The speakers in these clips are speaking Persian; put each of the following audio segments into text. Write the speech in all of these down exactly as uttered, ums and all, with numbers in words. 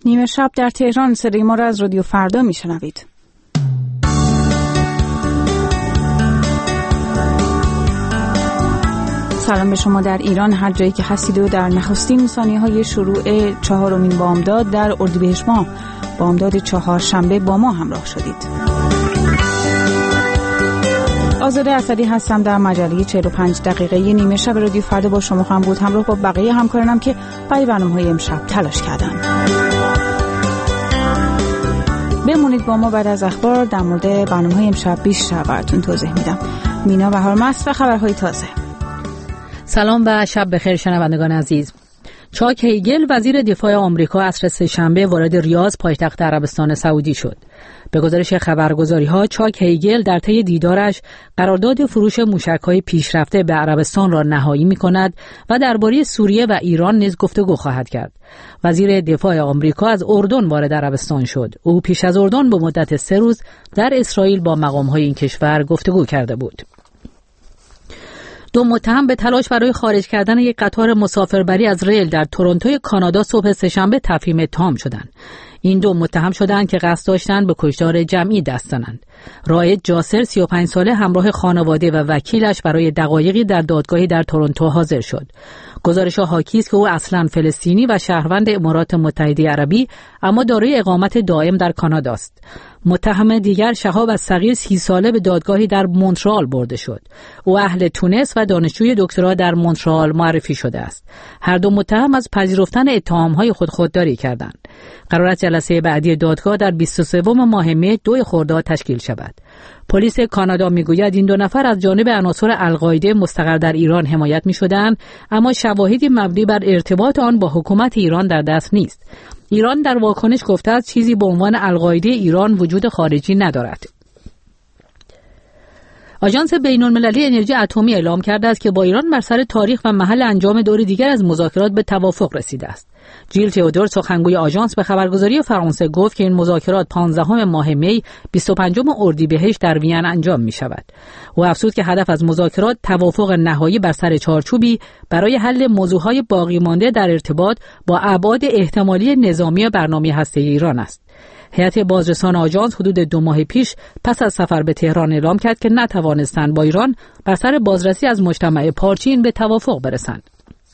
نیمه شب در تهران، صدای ما را از رادیو فردا میشنوید. سلام به شما در ایران، هر جایی که هستید و در نخستین ثانیه‌های شروع چهارمین بامداد در اردیبهشت ماه، بامداد چهارشنبه با ما همراه شدید. آزاده اسدی هستم. در مجله چهل و پنج دقیقه نیمه شب رادیو فردا با شما خواهم بود، همراه با بقیه همکارانم که برای برنامه‌های امشب تلاش کردن. بمونید با ما، بعد از اخبار در مورد برنامه‌های امشب بیشتر براتون توضیح میدم. مینا بهارمست و خبرهای تازه. سلام و شب بخیر شنوندگان عزیز. چاک هیگل وزیر دفاع آمریکا عصر سه‌شنبه وارد ریاض پایتخت عربستان سعودی شد. به گزارش خبرگزاری‌ها، چاک هیگل در طی دیدارش قرارداد فروش موشک‌های پیشرفته به عربستان را نهایی می‌کند و درباره سوریه و ایران نیز گفتگو خواهد کرد. وزیر دفاع آمریکا از اردن وارد عربستان شد. او پیش از اردن به مدت سه روز در اسرائیل با مقام‌های این کشور گفتگو کرده بود. دو متهم به تلاش برای خارج کردن یک قطار مسافربری از ریل در تورنتو کانادا صبح سه‌شنبه تفهیم اتهام شدند. این دو متهم شدند که قصد داشتند به کشتار جمعی دست زنند. رائد جاسر سی و پنج ساله همراه خانواده و وکیلش برای دقایقی در دادگاهی در تورنتو حاضر شد. گزارش‌ها حاکی است که او اصلاً فلسطینی و شهروند امارات متحده عربی اما دارای اقامت دائم در کانادا است. متهم دیگر شهاب الصغیر سی ساله به دادگاهی در مونترال برده شد. او اهل تونس و دانشجوی دکترا در مونترال معرفی شده است. هر دو متهم از پذیرفتن اتهام‌های خود خودداری کردند. قرار است جلسه بعدی دادگاه در بیست و سوم ماه می دو خرداد تشکیل شود. پلیس کانادا میگوید این دو نفر از جانب عناصر القاعده مستقر در ایران حمایت می‌شدند، اما شواهدی مبنی بر ارتباط آن با حکومت ایران در دست نیست. ایران در واکنش گفته است چیزی به عنوان القاعده ایران وجود خارجی ندارد. آژانس بین‌المللی انرژی اتمی اعلام کرده است که با ایران بر سر تاریخ و محل انجام دور دیگر از مذاکرات به توافق رسیده است. جیل تئودور سخنگوی آژانس به خبرگزاری فرانسه گفت که این مذاکرات پانزدهم ماه می بیست و پنجم اردیبهشت در وین انجام می شود. او افزود که هدف از مذاکرات توافق نهایی بر سر چارچوبی برای حل موضوعهای باقی مانده در ارتباط با ابعاد احتمالی نظامی برنامه هسته‌ای ایران است. هیئت بازرسان آژانس حدود دو ماه پیش پس از سفر به تهران اعلام کرد که نتوانستند با ایران بر سر بازرسی از مجتمع پارچین به توافق برسند.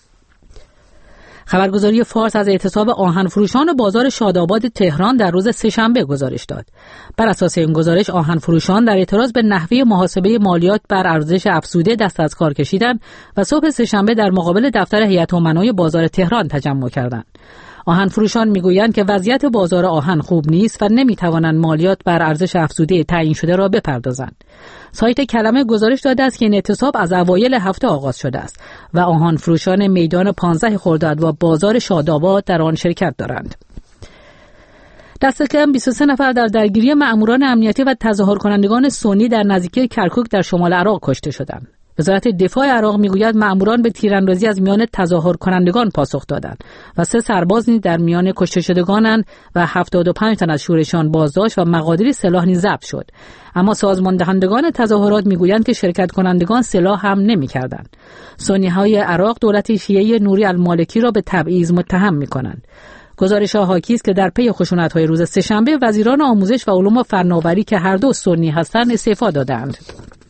خبرگزاری فارس از اعتصاب آهن فروشان بازار شاداباد تهران در روز سه‌شنبه گزارش داد. بر اساس این گزارش، آهن فروشان در اعتراض به نحوه محاسبه مالیات بر ارزش افزوده دست از کار کشیدند و صبح سه‌شنبه در مقابل دفتر هیئت امنای بازار تهران تجمع کردند. آهن فروشان میگویند که وضعیت بازار آهن خوب نیست و نمیتوانند مالیات بر ارزش افزوده تعیین شده را بپردازند. سایت کلمه گزارش داده است که این اعتصاب از اوایل هفته آغاز شده است و آهن فروشان میدان پانزده خرداد و بازار شاداباد در آن شرکت دارند. دست کم بیست و سه نفر در درگیری مأموران امنیتی و تظاهر کنندگان سنی در نزدیکی کرکوک در شمال عراق کشته شدند. وزارت دفاع عراق میگوید مأموران به تیراندازی از میان تظاهر کنندگان پاسخ دادند و سه سرباز نیز در میان کشته شدگانند و هفتاد و پنج تن از شورشان بازداشت و مقادیر سلاح نیز ضبط شد. اما سازمان دهندگان تظاهرات میگویند که شرکت کنندگان سلاح هم نمی‌کردند. سنی‌های عراق دولت شیعه نوری المالکی را به تبعیض متهم می‌کنند. گزارش‌ها حاکی است که در پی خشونت‌های روز سه‌شنبه وزیران آموزش و علوم و فناوری که هر دو سنی هستند استعفا دادند.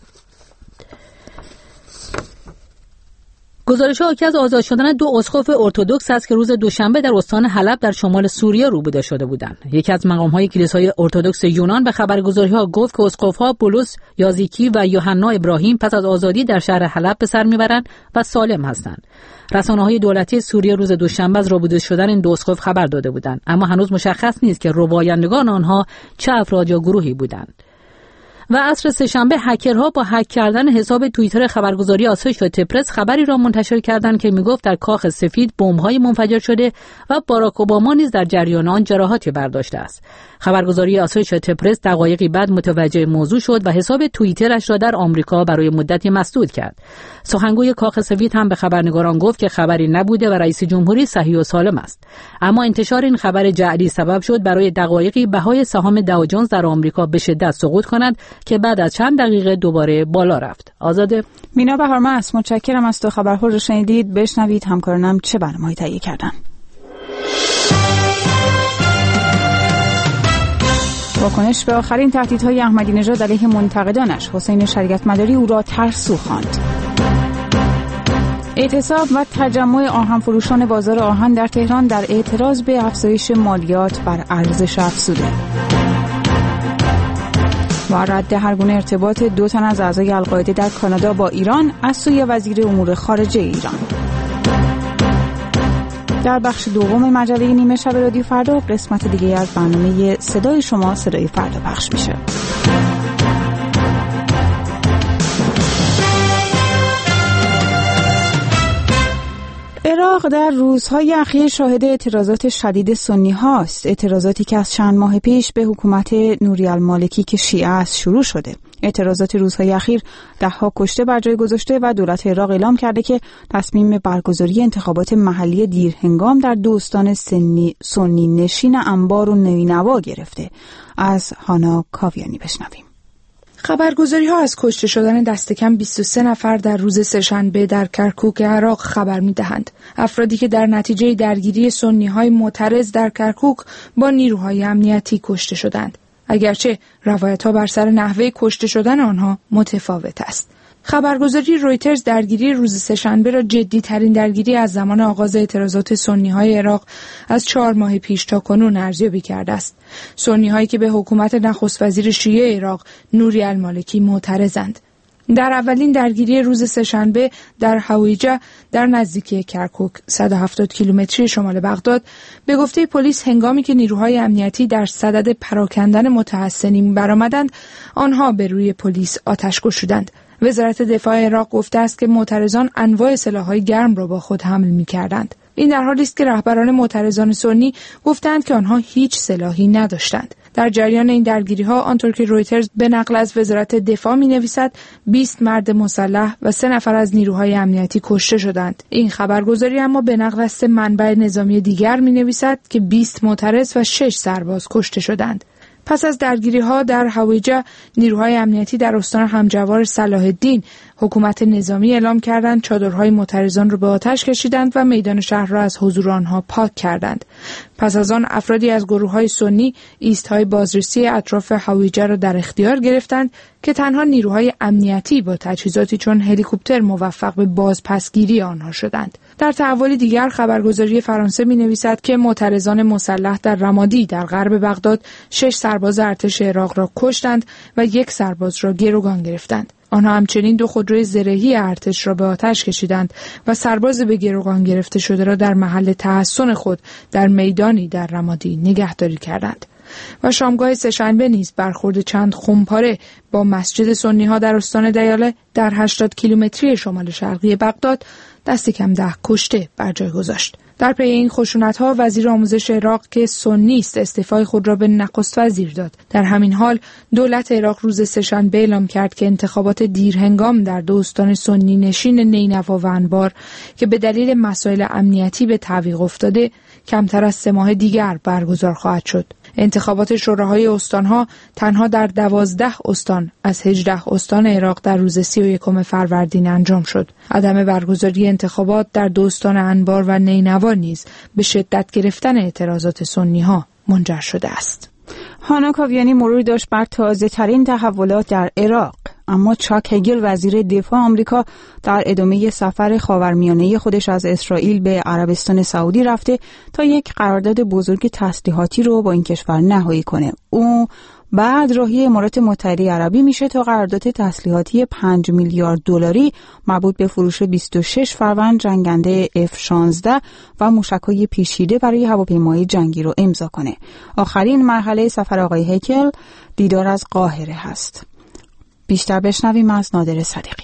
گزارش‌ها حاکی از آزاد شدن دو اسقف ارتدوکس است که روز دوشنبه در استان حلب در شمال سوریه روبوده شده بودند. یکی از مقام‌های کلیسای ارتدوکس یونان به خبرگزاری‌ها گفت که اسقف‌ها بولس یازیکی و یوحنا ابراهیم پس از آزادی در شهر حلب به سر میبرند و سالم هستند. رسانه‌های دولتی سوریه روز دوشنبه از روبوده شدن این دو اسقف خبر داده بودند، اما هنوز مشخص نیست که ربایندگان آنها چه افراد یا گروهی بودند. و عصر سه‌شنبه هکرها با هک کردن حساب توییتر خبرگزاری آسوشییتد پرس خبری را منتشر کردند که میگفت در کاخ سفید بمب‌های منفجر شده و باراک اوباما نیز در جریان آن جراحاتی برداشته است. خبرگزاری آسوشییتد پرس دقایقی بعد متوجه موضوع شد و حساب توییترش را در آمریکا برای مدتی مسدود کرد. سخنگوی کاخ سفید هم به خبرنگاران گفت که خبری نبوده و رئیس جمهوری صحیح و سالم است. اما انتشار این خبر جعلی سبب شد برای دقایقی بهای سهام داو جونز در آمریکا به شدت سقوط کند که بعد از چند دقیقه دوباره بالا رفت. آزاده. مینا بهارمست، متشکرم از تو. خبرها رو شنیدید. بشنوید همکارانم چه برنامه‌ای تهیه کردن. واکنش به آخرین تهدیدهای احمدی نژاد علیه منتقدانش، حسین شریعت مداری او را ترسو خواند. اعتصاب و تجمع آهن فروشان بازار آهن در تهران در اعتراض به افزایش مالیات بر ارزش افزوده. و رد هر گونه ارتباط دو تن از اعضای القاعده در کانادا با ایران از سوی وزیر امور خارجه ایران. در بخش دوم مجله نیمه شب رادیو فردا قسمت دیگه از برنامه صدای شما صدای فردا پخش میشه. عراق در روزهای اخیر شاهد اعتراضات شدید سنی هاست. اعتراضاتی که از چند ماه پیش به حکومت نوری المالکی که شیعه است شروع شده. اعتراضات روزهای اخیر ده ها کشته بر جای گذاشته و دولت عراق اعلام کرده که تصمیم برگزاری انتخابات محلی دیرهنگام در دو استان سنی, سنی نشین انبار و نینوا گرفته. از هانا کاویانی بشنویم. خبرگزاری ها از کشته شدن دست کم بیست و سه نفر در روز سه‌شنبه در کرکوک عراق خبر می دهند. افرادی که در نتیجه درگیری سنی های معترض در کرکوک با نیروهای امنیتی کشته شدند. اگرچه روایت ها بر سر نحوه کشته شدن آنها متفاوت است. خبرگزاری رویترز درگیری روز سه‌شنبه را جدی ترین درگیری از زمان آغاز اعتراضات سنی های عراق از چهار ماه پیش تا کنون ارزیابی کرده است. سنی هایی که به حکومت نخست وزیر شیعه عراق نوری المالکی معترضند. در اولین درگیری روز سه‌شنبه در حویجه در نزدیکی کرکوک صد و هفتاد کیلومتری شمال بغداد به گفته پلیس هنگامی که نیروهای امنیتی در صدد پراکندن متحسنین برآمدند آنها به روی پلیس آتش گشودند. وزارت دفاع عراق گفته است که معترضان انواع سلاح‌های گرم را با خود حمل می‌کردند. این در حالی است که رهبران معترضان سنی گفتند که آنها هیچ سلاحی نداشتند. در جریان این درگیری‌ها آنطور که رویترز به نقل از وزارت دفاع می‌نویسد بیست مرد مسلح و سه نفر از نیروهای امنیتی کشته شدند. این خبرگزاری اما به نقل از سه منبع نظامی دیگر می‌نویسد که بیست معترض و شش سرباز کشته شدند. پس از درگیری‌ها در حویجه، نیروهای امنیتی در استان همجوار صلاح الدین حکومت نظامی اعلام کردند چادرهای معترضان را به آتش کشیدند و میدان شهر را از حضور آنها پاک کردند. پس از آن افرادی از گروه‌های سنی ایست‌های بازرسی اطراف حویجه را در اختیار گرفتند که تنها نیروهای امنیتی با تجهیزاتی چون هلیکوپتر موفق به بازپسگیری آنها شدند. در تحولی دیگر خبرگزاری فرانسه می‌نویسد که معترضان مسلح در رمادی در غرب بغداد شش سرباز ارتش عراق را کشتند و یک سرباز را گروگان گرفتند. آنها همچنین دو خودروی زرهی ارتش را به آتش کشیدند و سرباز به گروگان گرفته شده را در محل تحصن خود در میدانی در رمادی نگهداری کردند. و شامگاه سه‌شنبه نیز برخورد چند خمپاره با مسجد سنی ها در استان دیاله در هشتاد کیلومتری شمال شرقی بغداد دست کم ده کشته بر جای گذاشت. در پی این خشونت‌ها وزیر آموزش عراق که سنی است استعفای خود را به نخست وزیر داد. در همین حال دولت عراق روز سه‌شنبه اعلام کرد که انتخابات دیرهنگام در دو استان سنی نشین نینوا و انبار که به دلیل مسائل امنیتی به تعویق افتاده کمتر از سه ماه دیگر برگزار خواهد شد. انتخابات شوراهای استانها تنها در دوازده استان از هجده استان عراق در روز سی و یکم فروردین انجام شد. عدم برگزاری انتخابات در دو استان انبار و نینوا نیز به شدت گرفتن اعتراضات سنی ها منجر شده است. هانا کاویانی مرور داشت بر تازه ترین تحولات در عراق. اما چاک هگل وزیر دفاع آمریکا در ادامه سفر خاورمیانه خودش از اسرائیل به عربستان سعودی رفته تا یک قرارداد بزرگ تسلیحاتی رو با این کشور نهایی کنه. او بعد راهی امارات متحده عربی میشه تا قرارداد تسلیحاتی پنج میلیارد دلاری مربوط به فروش بیست و شش فروند جنگنده اف شانزده و موشک‌های پیچیده برای هواپیمای جنگی رو امضا کنه. آخرین مرحله سفر آقای هگل دیدار از قاهره هست. بیشتر بشنویم از نادر صدیقی.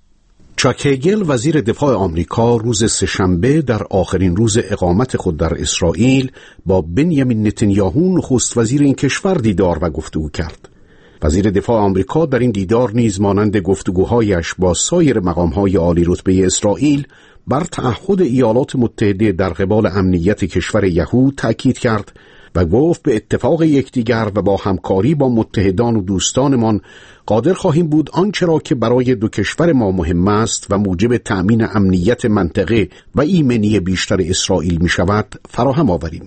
چاک هگل وزیر دفاع آمریکا روز سه‌شنبه در آخرین روز اقامت خود در اسرائیل با بنیامین نتانیاهو نخست وزیر این کشور دیدار و گفتگو کرد. وزیر دفاع آمریکا در این دیدار نیز مانند گفتگوهایش با سایر مقام‌های عالی رتبه اسرائیل بر تعهد ایالات متحده در قبال امنیت کشور یهود تأکید کرد و گفت به اتفاق یکدیگر و با همکاری با متحدان و دوستانمان قادر خواهیم بود آنچه را که برای دو کشور ما مهم است و موجب تأمین امنیت منطقه و ایمنی بیشتر اسرائیل می شود فراهم آوریم.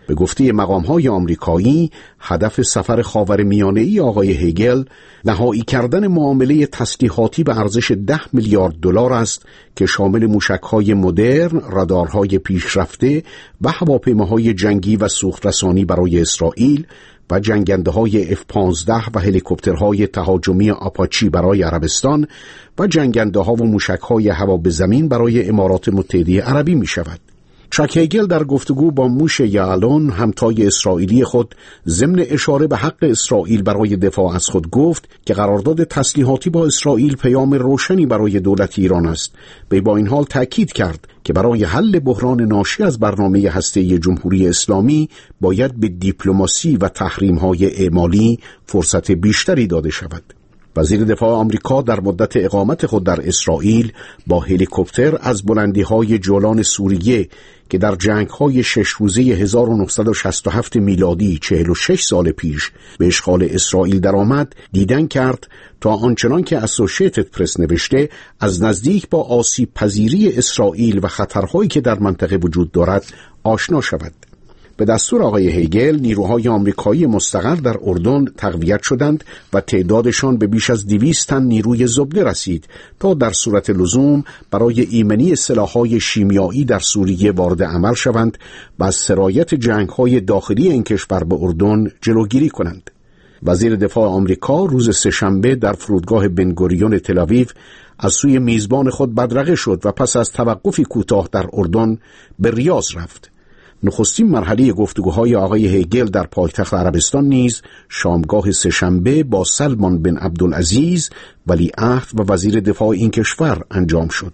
به گفته مقام‌های آمریکایی، هدف سفر خاورمیانه‌ای آقای هگل نهایی کردن معامله تسلیحاتی به ارزش ده میلیارد دلار است که شامل موشک‌های مدرن، رادارهای پیشرفته و هواپیماهای جنگی و سوخت‌رسانی برای اسرائیل و جنگنده‌های اف پانزده و هلیکوپترهای تهاجمی آپاچی برای عربستان و جنگنده‌ها و موشک‌های هوا به زمین برای امارات متحده عربی می‌شود. چاک هگل در گفتگو با موشه یعلون همتای اسرائیلی خود ضمن اشاره به حق اسرائیل برای دفاع از خود گفت که قرارداد تسلیحاتی با اسرائیل پیام روشنی برای دولت ایران است. وی با این حال تأکید کرد که برای حل بحران ناشی از برنامه هسته‌ای جمهوری اسلامی باید به دیپلماسی و تحریم‌های اعمالی فرصت بیشتری داده شود. وزیر دفاع آمریکا در مدت اقامت خود در اسرائیل با هلیکوپتر از بلندی‌های جولان سوریه که در جنگ‌های شش روزه هزار و نهصد و شصت و هفت میلادی چهل و شش سال پیش به اشغال اسرائیل درآمد دیدن کرد تا آنچنان که اسوشیتد پرس نوشته از نزدیک با آسیب پذیری اسرائیل و خطرهایی که در منطقه وجود دارد آشنا شود. به دستور آقای هگل نیروهای آمریکایی مستقر در اردن تقویت شدند و تعدادشان به بیش از دویست تن نیروی زبده رسید تا در صورت لزوم برای ایمنی سلاح‌های شیمیایی در سوریه وارد عمل شوند و از سرایت جنگ‌های داخلی این کشور به اردن جلوگیری کنند. وزیر دفاع آمریکا روز سه‌شنبه در فرودگاه بنگوریون تل‌آویو از سوی میزبان خود بدرقه شد و پس از توقفی کوتاه در اردن به ریاض رفت. نخستین مرحله گفتگوهای آقای هگل در پایتخت عربستان نیز شامگاه سه‌شنبه با سلمان بن عبدالعزیز ولیعهد و وزیر دفاع این کشور انجام شد.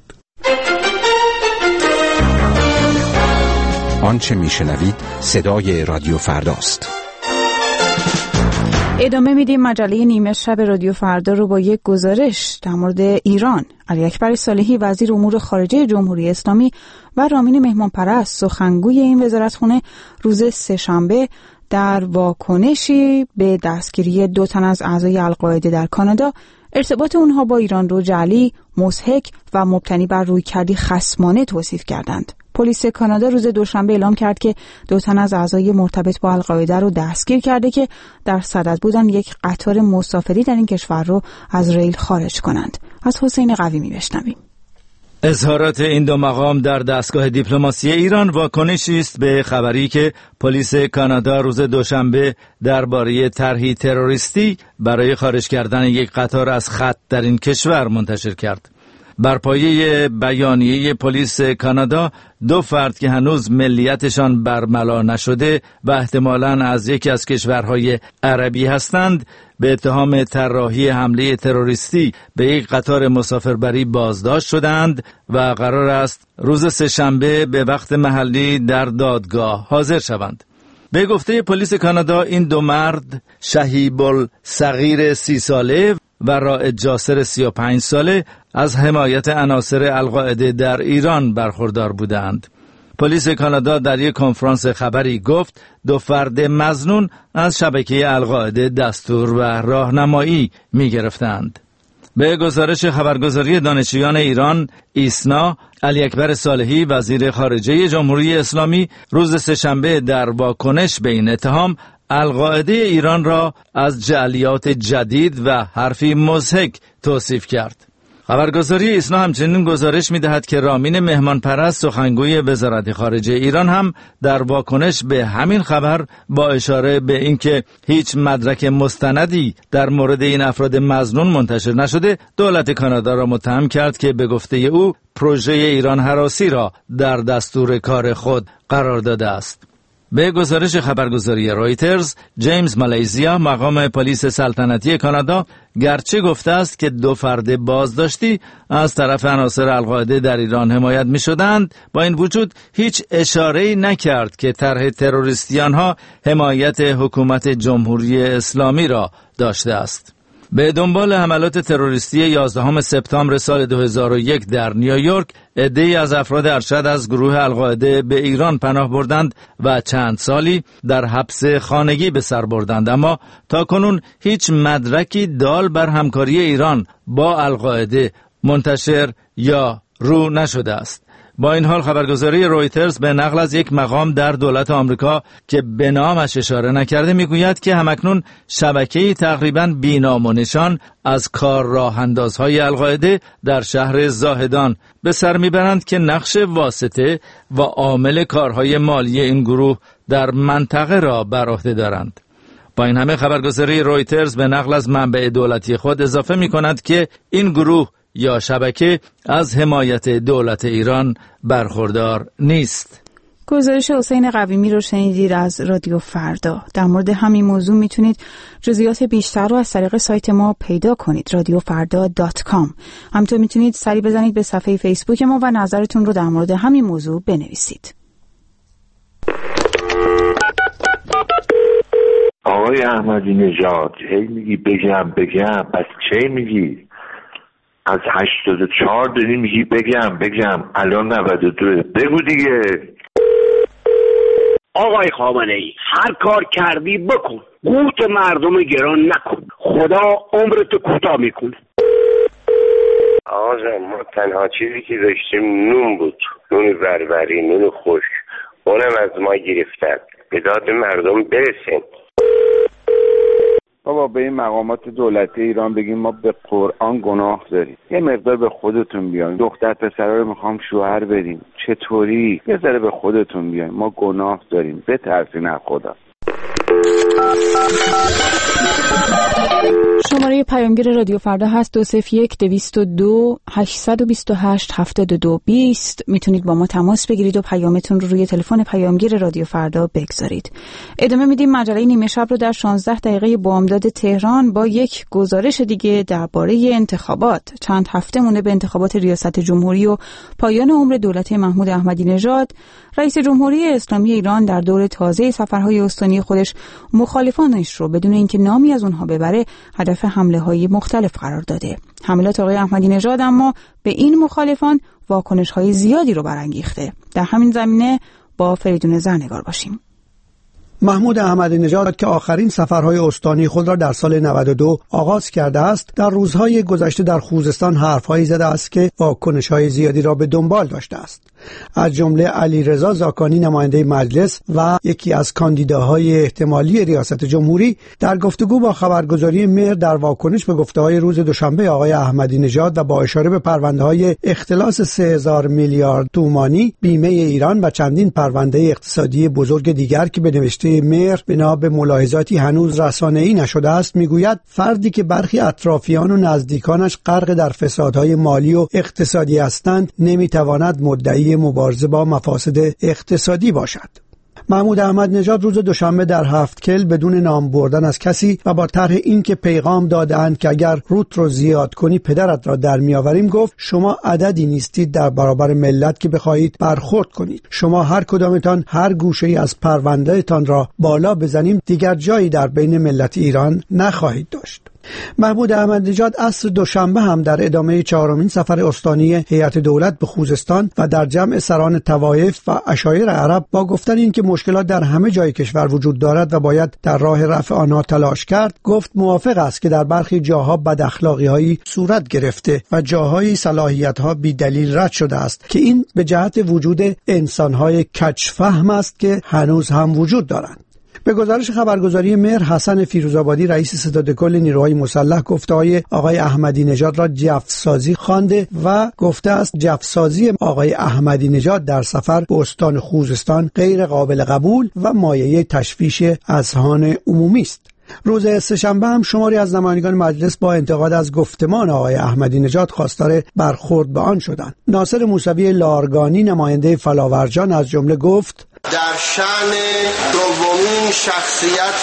آنچه میشنوید صدای رادیو فرداست. ادامه میدیم مجله نیمه شب رادیو فردا رو با یک گزارش در مورد ایران. علی اکبر صالحی وزیر امور خارجه جمهوری اسلامی و رامین مهمانپرست سخنگوی این وزارتخانه روز سه‌شنبه در واکنشی به دستگیری دو تن از اعضای القاعده در کانادا ارتباط اونها با ایران رو جعلی، مضحک و مبتنی بر رویکردی خصمانه توصیف کردند. پلیس کانادا روز دوشنبه اعلام کرد که دو تن از اعضای مرتبط با القاعده رو دستگیر کرده که در صدد بودن یک قطار مسافری در این کشور رو از ریل خارج کنند. از حسین قویمی بشنویم. اظهارات این دو مقام در دستگاه دیپلماسی ایران واکنشی است به خبری که پلیس کانادا روز دوشنبه درباره طرحی تروریستی برای خارج کردن یک قطار از خط در این کشور منتشر کرد. بر پایه بیانیه پلیس کانادا دو فرد که هنوز ملیتشان برملا نشده و احتمالاً از یکی از کشورهای عربی هستند به اتهام طراحی حمله تروریستی به یک قطار مسافربری بازداشت شدند و قرار است روز سه‌شنبه به وقت محلی در دادگاه حاضر شوند. به گفته پلیس کانادا این دو مرد شهیب الصغیر سی ساله و رائد جاسر سی و پنج ساله از حمایت عناصر القاعده در ایران برخوردار بودند. پلیس کانادا در یک کنفرانس خبری گفت دو فرد مظنون از شبکه القاعده دستور و راهنمایی می گرفتند. به گزارش خبرگزاری دانشجویان ایران ایسنا، علی اکبر صالحی وزیر خارجه جمهوری اسلامی روز سه‌شنبه در واکنش به این اتهام القاعده ایران را از جعلیات جدید و حرفی مضحک توصیف کرد. خبرگزاری ایسنا همچنین گزارش می‌دهد که رامین مهمانپرست سخنگوی وزارت خارجه ایران هم در واکنش به همین خبر با اشاره به اینکه هیچ مدرک مستندی در مورد این افراد مظنون منتشر نشده، دولت کانادا را متهم کرد که به گفته او پروژه ایران هراسی را در دستور کار خود قرار داده است. به گزارش خبرگزاری رایترز، جیمز مالیزیا مقام پلیس سلطنتی کانادا گرچه گفته است که دو فرد بازداشتی از طرف عناصر القاعده در ایران حمایت می شدند، با این وجود هیچ اشاره‌ای نکرد که طرح تروریستی آنها حمایت حکومت جمهوری اسلامی را داشته است. به دنبال حملات تروریستی یازدهم سپتامبر سال دو هزار و یک در نیویورک، عده‌ای از افراد ارشد از گروه القاعده به ایران پناه بردند و چند سالی در حبس خانگی به سر بردند، اما تاکنون هیچ مدرکی دال بر همکاری ایران با القاعده منتشر یا رو نشده است. با این حال خبرگزاری رویترز به نقل از یک مقام در دولت آمریکا که به نامش اشاره نکرده میگوید که همکنون شبکه‌ای تقریباً بی‌نام و نشان از کار راه اندازهای القاعده در شهر زاهدان به سر میبرند که نقش واسطه و عامل کارهای مالی این گروه در منطقه را بر عهده دارند. با این همه خبرگزاری رویترز به نقل از منبع دولتی خود اضافه می کند که این گروه یا شبکه از حمایت دولت ایران برخوردار نیست. گزارش حسین قویمی رو شنیدید از رادیو فردا. در مورد همین موضوع میتونید جزئیات بیشتر رو از طریق سایت ما پیدا کنید، رادیو فردا دات کام. همینطور میتونید سری بزنید به صفحه فیسبوک ما و نظرتون رو در مورد همین موضوع بنویسید. آقای احمدی نژاد، هی میگی بگم بگم، پس چه میگی؟ از هشتاد و چهار داری میگی بگم بگم، الان نود و دو، بگو دیگه. آقای خامنه ای، هر کار کردی بکن، قوت مردم گران نکن، خدا عمرتو کوتاه میکنه. آقا جان، ما تنها چیزی که داشتیم نون بود، نون بربری، نون خشک، اونم از ما گرفتن. به داد مردم برسین. بابا به این مقامات دولتی ایران بگیم ما به قرآن گناه داریم، یه مقدار به خودتون بیاین. دختر پسرا رو میخوام شوهر بدیم، چطوری؟ یه ذره به خودتون بیاین، ما گناه داریم، بترسین از خدا. شماره پیامگیر رادیو فردا هست دو صفر یک دویست و دو هشتصد و بیست و هشت هفتاد و دو بیست. میتونید با ما تماس بگیرید و پیامتون رو روی تلفن پیامگیر رادیو فردا بگذارید. ادامه میدیم مجله نیمه شب رو در شانزده دقیقه بامداد تهران با یک گزارش دیگه درباره انتخابات. چند هفته مونده به انتخابات ریاست جمهوری و پایان عمر دولت محمود احمدی نژاد. رئیس جمهوری اسلامی ایران در دور تازه سفرهای استانی خودش مخالفانش رو بدون اینکه نامی از اونها ببره هدف حمله‌های مختلف قرار داده. حملات آقای احمدی نژاد اما به این مخالفان واکنش‌های زیادی رو برانگیخته. در همین زمینه با فریدون زرنگار باشیم. محمود احمدی نژاد که آخرین سفرهای استانی خود را در سال نود و دو آغاز کرده است، در روزهای گذشته در خوزستان حرفهایی زده است که واکنش‌های زیادی را به دنبال داشته است. از جمله علیرضا زاکانی نماینده مجلس و یکی از کاندیداهای احتمالی ریاست جمهوری در گفتگو با خبرگزاری مهر در واکنش به گفته‌های روز دوشنبه آقای احمدی نژاد و با اشاره به پرونده‌های اختلاس سه هزار میلیارد تومانی بیمه ایران و چندین پرونده اقتصادی بزرگ دیگر که به نوشته مهر بنا به ملاحظاتی هنوز رسانه‌ای نشده است میگوید فردی که برخی اطرافیان و نزدیکانش غرق در فسادهای مالی و اقتصادی هستند نمیتواند مدعی مبارزه با مفاسد اقتصادی باشد. محمود احمدی نژاد روز دوشنبه در هفتکل بدون نام بردن از کسی و با طرح اینکه پیغام دادند که اگر روت رو زیاد کنی پدرت را در میآوریم گفت شما عددی نیستید در برابر ملت که بخواهید برخورد کنید. شما هر کدامتان هر گوشه‌ای از پروندهتان را بالا بزنیم دیگر جایی در بین ملت ایران نخواهید داشت. محمود احمدی نژاد عصر دوشنبه هم در ادامه چهارمین سفر استانی هیئت دولت به خوزستان و در جمع سران طوایف و عشایر عرب با گفتن این که مشکلات در همه جای کشور وجود دارد و باید در راه رفع آنها تلاش کرد، گفت موافق است که در برخی جاها بد اخلاقی‌هایی صورت گرفته و جاهایی صلاحیت‌ها بی دلیل رد شده است که این به جهت وجود انسان‌های کج‌فهم است که هنوز هم وجود دارند. به گزارش خبرگزاری مهر، حسن فیروزآبادی رئیس ستاد کل نیروهای مسلح گفته‌های آقای احمدی نژاد را جفسازی خوانده و گفته است جفسازی آقای احمدی نژاد در سفر به استان خوزستان غیر قابل قبول و مایه تشویش اذهان عمومی است. روز سه‌شنبه هم شماری از نمایندگان مجلس با انتقاد از گفتمان آقای احمدی نژاد خواستار برخورد به آن شدند. ناصر موسوی لارگانی نماینده فلاورجان از جمله گفت در شأن دومین شخصیت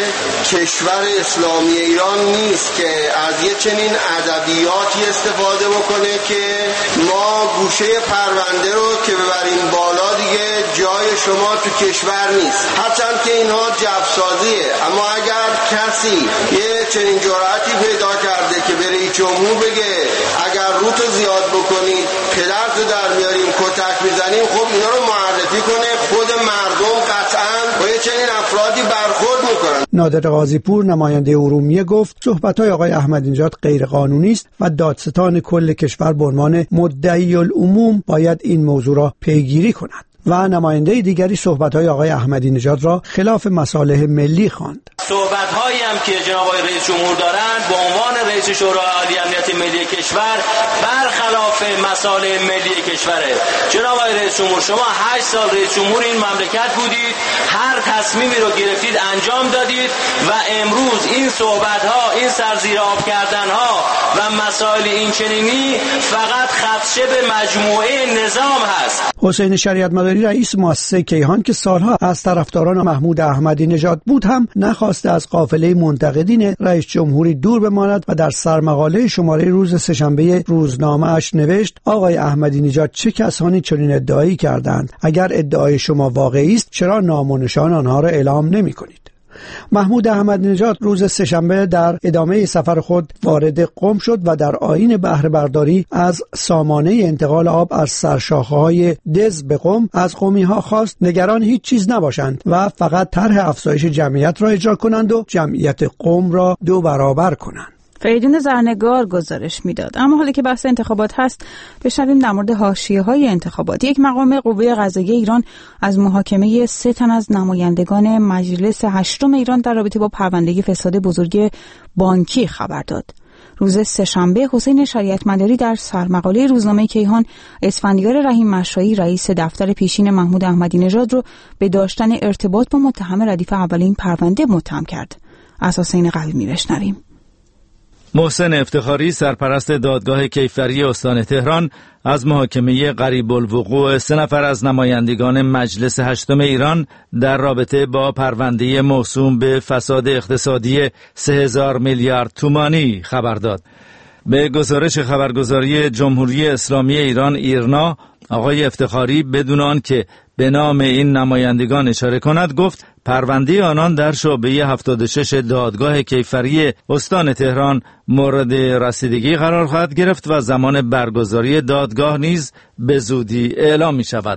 کشور اسلامی ایران نیست که از یه چنین ادبیاتی استفاده بکنه که ما گوشه پرونده رو که ببریم بالا دیگه جای شما تو کشور نیست. هرچند که اینها جفسازیه، اما اگر کسی یه چنین جرأتی پیدا کرده که به رئیس جمهور بگه اگر روتو زیاد بکنید پدرتو در میاریم کتک میزنیم، خب اینا رو معرفی کنه، خود مردم قطعاً با یه چنین افرادی برخورد میکنن. نادر قاضی‌پور نماینده ارومیه گفت صحبت‌های آقای احمدی نژاد غیرقانونی است و دادستان کل کشور به عنوان مدعی العموم باید این موضوع را پیگیری کند. و نماینده دیگری صحبت‌های آقای احمدی نژاد را خلاف مصالح ملی خواند. صحبت‌هایی هم که جناب آقای رئیس جمهور دارند به عنوان رئیس شورای عالی امنیت ملی کشور برخلاف مصالح ملی کشوره. جناب آقای رئیس جمهور، شما هشت سال رئیس جمهور این مملکت بودید، هر تصمیمی رو گرفتید انجام دادید و امروز این صحبت‌ها، این سرزیرآب کردن‌ها و مسائل این چنینی فقط خدشه به مجموعه نظام هست. حسین شریعت مداری رئیس مؤسسه کیهان که سالها از طرفداران محمود احمدی نژاد بود هم نخواسته از قافله منتقدین رئیس جمهوری دور بماند و در سرمقاله شماره روز سه‌شنبه روزنامه اش نوشت آقای احمدی نژاد چه کسانی چنین ادعایی کردند؟ اگر ادعای شما واقعی است چرا نام و نشان آنها را اعلام نمی‌کنید؟ محمود احمدی نژاد روز سه‌شنبه در ادامه سفر خود وارد قم شد و در آیین بهره برداری از سامانه انتقال آب از سرشاخه‌های دز به قم از قمی‌ها خواست نگران هیچ چیز نباشند و فقط طرح افزایش جمعیت را اجرا کنند و جمعیت قم را دو برابر کنند. فریدون زرنگار گزارش میداد. اما حالا که بحث انتخابات هست بشنویم در مورد حاشیه‌های انتخابات. یک مقام قوه قضاییه ایران از محاکمه سه تن از نمایندگان مجلس هشتم ایران در رابطه با پرونده فساد بزرگ بانکی خبر داد. روز سه‌شنبه حسین شریعت مداری در سرمقاله روزنامه کیهان اسفندیار رحیم مشایی رئیس دفتر پیشین محمود احمدی نژاد رو به داشتن ارتباط با متهم ردیف اول این پرونده متهم کرد. اساس این قوی می‌بشنویم. محسن افتخاری سرپرست دادگاه کیفری استان تهران از محاکمه قریب الوقوع سه نفر از نمایندگان مجلس هشتم ایران در رابطه با پرونده موسوم به فساد اقتصادی سه هزار میلیارد تومانی خبر داد. به گزارش خبرگزاری جمهوری اسلامی ایران ایرنا، آقای افتخاری بدون آن که به نام این نمایندگان اشاره کند گفت پرونده آنان در شعبه هفتاد و شش دادگاه کیفری استان تهران مورد رسیدگی قرار خواهد گرفت و زمان برگزاری دادگاه نیز به زودی اعلام می شود.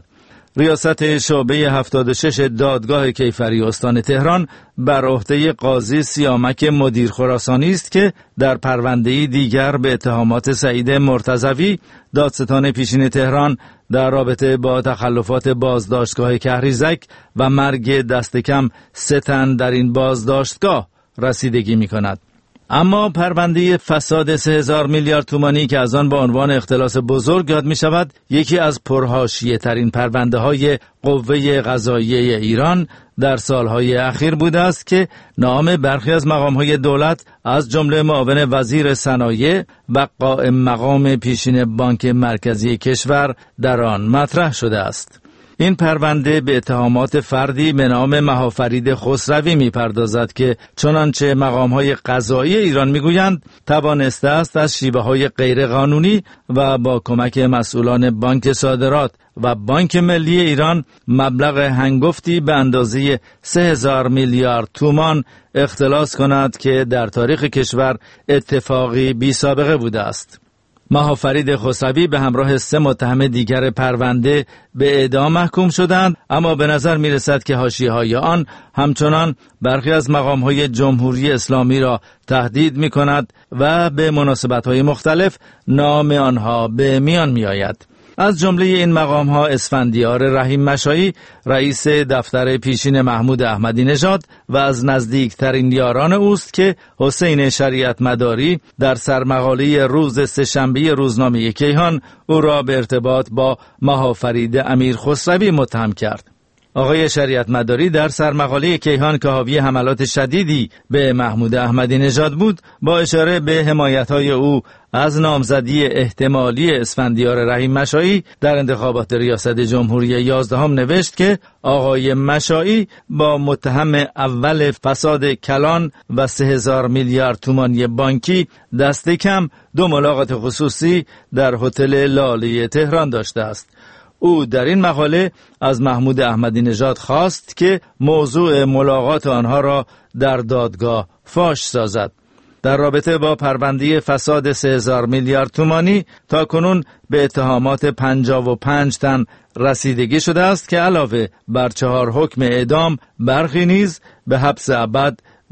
ریاست شعبه هفتاد و شش دادگاه کیفری استان تهران بر عهده قاضی سیامک مدیر خراسانی است که در پرونده دیگر به اتهامات سعید مرتضوی دادستان پیشین تهران در رابطه با تخلفات بازداشتگاه کهریزک و مرگ دست کم سه تن در این بازداشتگاه رسیدگی می کند. اما پرونده فساد سه هزار میلیارد تومانی که از آن با عنوان اختلاس بزرگ یاد می شود یکی از پرحاشیه ترین پرونده های قوه قضاییه ایران در سالهای اخیر بوده است که نام برخی از مقام‌های دولت از جمله معاون وزیر صنایع و قائم مقام پیشین بانک مرکزی کشور در آن مطرح شده است. این پرونده به اتهامات فردی به نام مهافرید خسروی می‌پردازد که چنانچه مقام‌های قضایی ایران می‌گویند توانسته است از شیوه‌های غیرقانونی و با کمک مسئولان بانک صادرات و بانک ملی ایران مبلغ هنگفتی به اندازه سه هزار میلیارد تومان اختلاس کند که در تاریخ کشور اتفاقی بی سابقه بوده است. مهافرید خسروی به همراه سه متهم دیگر پرونده به اعدام محکوم شدند، اما به نظر می رسد که حاشیه‌های آن همچنان برخی از مقام‌های جمهوری اسلامی را تهدید می کند و به مناسبت‌های مختلف نام آنها به میان می آید. از جمله این مقام‌ها اسفندیار رحیم مشایی رئیس دفتر پیشین محمود احمدی نژاد و از نزدیکترین یاران اوست که حسین شریعت مداری در سرمقاله روز سه‌شنبه روزنامه کیهان او را به ارتباط با مهافرید امیر خسروی متهم کرد. آقای شریعت مداری در سرمقاله کیهان که حاوی حملات شدیدی به محمود احمدی نژاد بود با اشاره به حمایت‌های او از نامزدی احتمالی اسفندیار رحیم مشایی در انتخابات ریاست جمهوری یازدهم نوشت که آقای مشایی با متهم اول فساد کلان و سه هزار میلیارد تومانی بانکی دست کم دو ملاقات خصوصی در هتل لاله تهران داشته است. او در این مقاله از محمود احمدی نژاد خواست که موضوع ملاقات آنها را در دادگاه فاش سازد. در رابطه با پرونده فساد سه هزار میلیارد تومانی تا کنون به اتهامات پنجاه و پنج تن رسیدگی شده است که علاوه بر چهار حکم اعدام برخی نیز به حبس ابد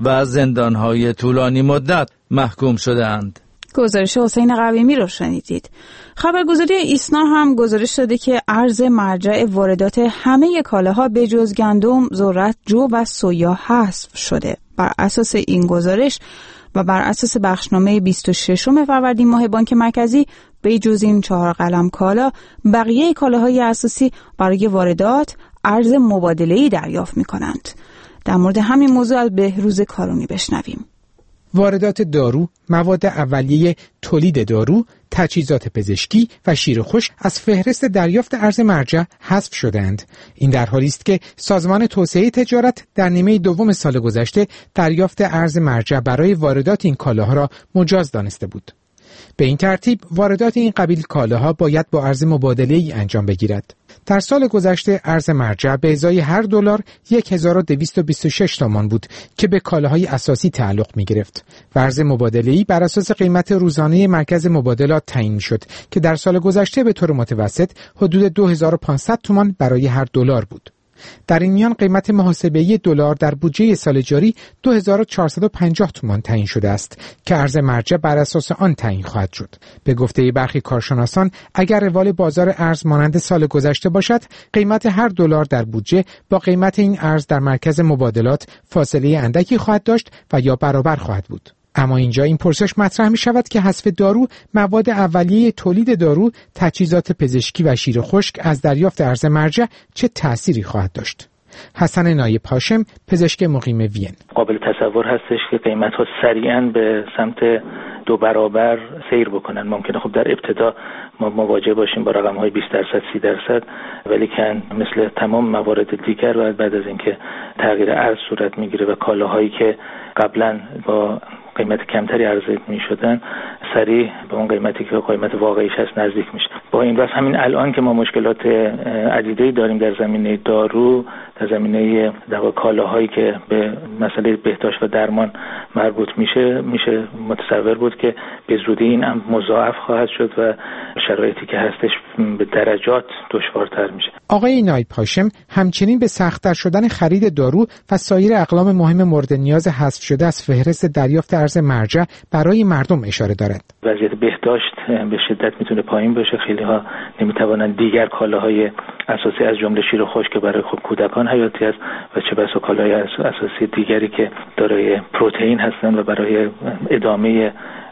و زندانهای طولانی مدت محکوم شده‌اند. گزارش حسین قویمی رو شنیدید. خبرگزاری ایسنا هم گزارش داده که ارز مرجع واردات همه کالاها به جز گندم، ذرت، جو و سویا حذف شده. بر اساس این گزارش و بر اساس بخشنامه بیست و ششم فروردین ماه بانک مرکزی، به جز این چهار قلم کالا، بقیه کالاهای اساسی برای واردات ارز مبادله‌ای دریافت می‌کنند. در مورد همین موضوع از بهروز کارونی بشنویم. واردات دارو، مواد اولیه تولید دارو، تجهیزات پزشکی و شیر خشک از فهرست دریافت ارز مرجع حذف شدند. این در حالی است که سازمان توسعه تجارت در نیمه دوم سال گذشته دریافت ارز مرجع برای واردات این کالاها را مجاز دانسته بود. به این ترتیب واردات این قبیل کالاها باید با ارز مبادله‌ای انجام بگیرد. در سال گذشته ارز مرجع به ازای هر دلار یک هزار و دویست و بیست و شش تومان بود که به کالاهای اساسی تعلق می گرفت و ارز مبادله‌ای بر اساس قیمت روزانه مرکز مبادلات تعیین شد که در سال گذشته به طور متوسط حدود دو هزار و پانصد تومان برای هر دلار بود. در این میان قیمت محاسبه‌ای دلار در بودجه سال جاری دو هزار و چهارصد و پنجاه تومان تعیین شده است که ارز مرجع بر اساس آن تعیین خواهد شد. به گفته برخی کارشناسان، اگر روال بازار ارز مانند سال گذشته باشد، قیمت هر دلار در بودجه با قیمت این ارز در مرکز مبادلات فاصله اندکی خواهد داشت و یا برابر خواهد بود. اما اینجا این پرسش مطرح می شود که حذف دارو، مواد اولیه تولید دارو، تجهیزات پزشکی و شیر خشک از دریافت ارز مرجع چه تأثیری خواهد داشت؟ حسن نایب هاشم، پزشک مقیم وین: قابل تصور هستش که قیمت‌ها سریعاً به سمت دو برابر سیر بکنن. ممکنه خب در ابتدا ما مواجه باشیم با رقم‌های بیست درصد سی درصد، ولی که مثل تمام موارد دیگر و بعد از اینکه تغییر ارز صورت میگیره و کالاهایی که قبلا با قیمت کمتری عرضه می‌شدن سریع به اون قیمتی که قیمت واقعیش هست نزدیک میشه. با این واسه همین الان که ما مشکلات عدیده‌ای داریم در زمینه دارو، در زمینه در کالاهایی که به مسئله بهداشت و درمان مربوط میشه میشه متصور بود که به زودی این هم مضاعف خواهد شد و شرایطی که هستش به درجات دشوارتر میشه. آقای نایب هاشم همچنین به سخت‌تر شدن خرید دارو و سایر اقلام مهم مورد نیاز حذف شده از فهرست دریافت ارز مرجع برای مردم اشاره دارد. وضعیت بهداشت به شدت میتونه پایین بشه. خیلی ها نمیتوانند دیگر کالاهای اساسی از جمله شیر خشک که برای خود کودکان حیاتی است و چه بسا کالاهای اساسی دیگری که دارای پروتئین هستند و برای ادامه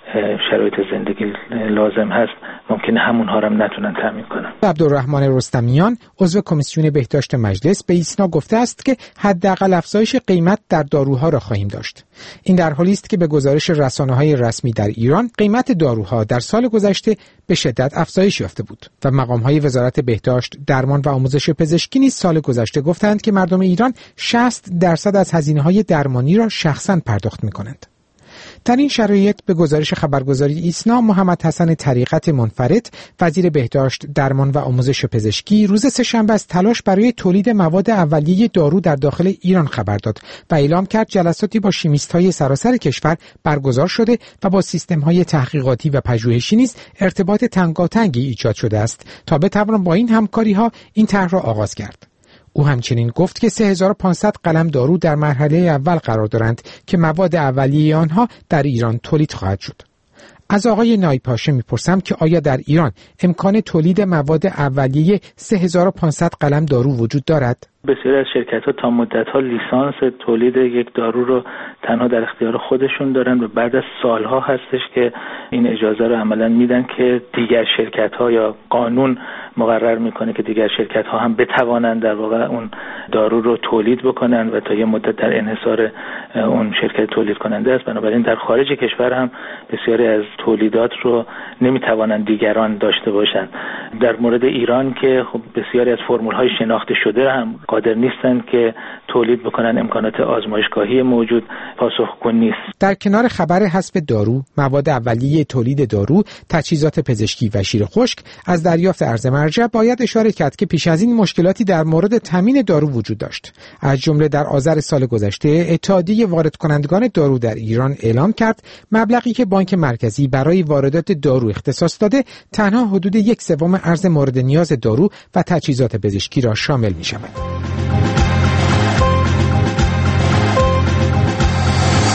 شرایط زندگی لازم هست ممکنه همونها رو هم نتونن تامین کنن. عبدالرحمن رستمیان، عضو کمیسیون بهداشت مجلس، به ایسنا گفته است که حداقل افزایش قیمت در داروها را خواهیم داشت. این در حالی است که به گزارش رسانه‌های رسمی در ایران قیمت داروها در سال گذشته به شدت افزایش یافته بود و مقام‌های وزارت بهداشت، درمان و آموزش پزشکی نیز سال گذشته گفتند که مردم ایران شصت درصد از هزینه‌های درمانی را شخصاً پرداخت می‌کنند. در این شرایط به گزارش خبرگزاری ایسنا، محمد حسن طریقت منفرد، وزیر بهداشت، درمان و آموزش پزشکی، روز سه‌شنبه از تلاش برای تولید مواد اولیه دارو در داخل ایران خبر داد و اعلام کرد جلساتی با شیمیست‌های سراسر کشور برگزار شده و با سیستم‌های تحقیقاتی و پژوهشی نیز ارتباط تنگاتنگی ایجاد شده است تا بتوان با این همکاری‌ها این طرح را آغاز کرد. او همچنین گفت که سه هزار و پانصد قلم دارو در مرحله اول قرار دارند که مواد اولیه آنها در ایران تولید خواهد شد. از آقای نایب هاشم میپرسم که آیا در ایران امکان تولید مواد اولیه سه هزار و پانصد قلم دارو وجود دارد؟ بسیاری از شرکت‌ها تا مدت‌ها لیسانس تولید یک دارو رو تنها در اختیار خودشون دارن و بعد از سالها هستش که این اجازه رو عملاً میدن که دیگر شرکت‌ها یا قانون مقرر میکنه که دیگر شرکت‌ها هم بتوانند در واقع اون دارو رو تولید بکنن و تا یه مدت در انحصار اون شرکت تولید کننده است. بنابراین در خارج کشور هم بسیاری از تولیدات رو نمیتوانند دیگران داشته باشند. در مورد ایران که خب بسیاری از فرمول‌های شناخته شده هم قادر نیستند که تولید بکنن، امکانات آزمایشگاهی موجود پاسخگو نیست. در کنار خبر حذف دارو، مواد اولیه تولید دارو، تجهیزات پزشکی و شیر خشک از دریافت ارز مرجع باید اشاره کرد که پیش از این مشکلاتی در مورد تامین دارو وجود داشت. از جمله در آذر سال گذشته اتحادیه وارد کنندگان دارو در ایران اعلام کرد مبلغی که بانک مرکزی برای واردات دارو اختصاص داده تنها حدود یک سوم ارز مورد نیاز دارو و تجهیزات پزشکی را شامل می شود.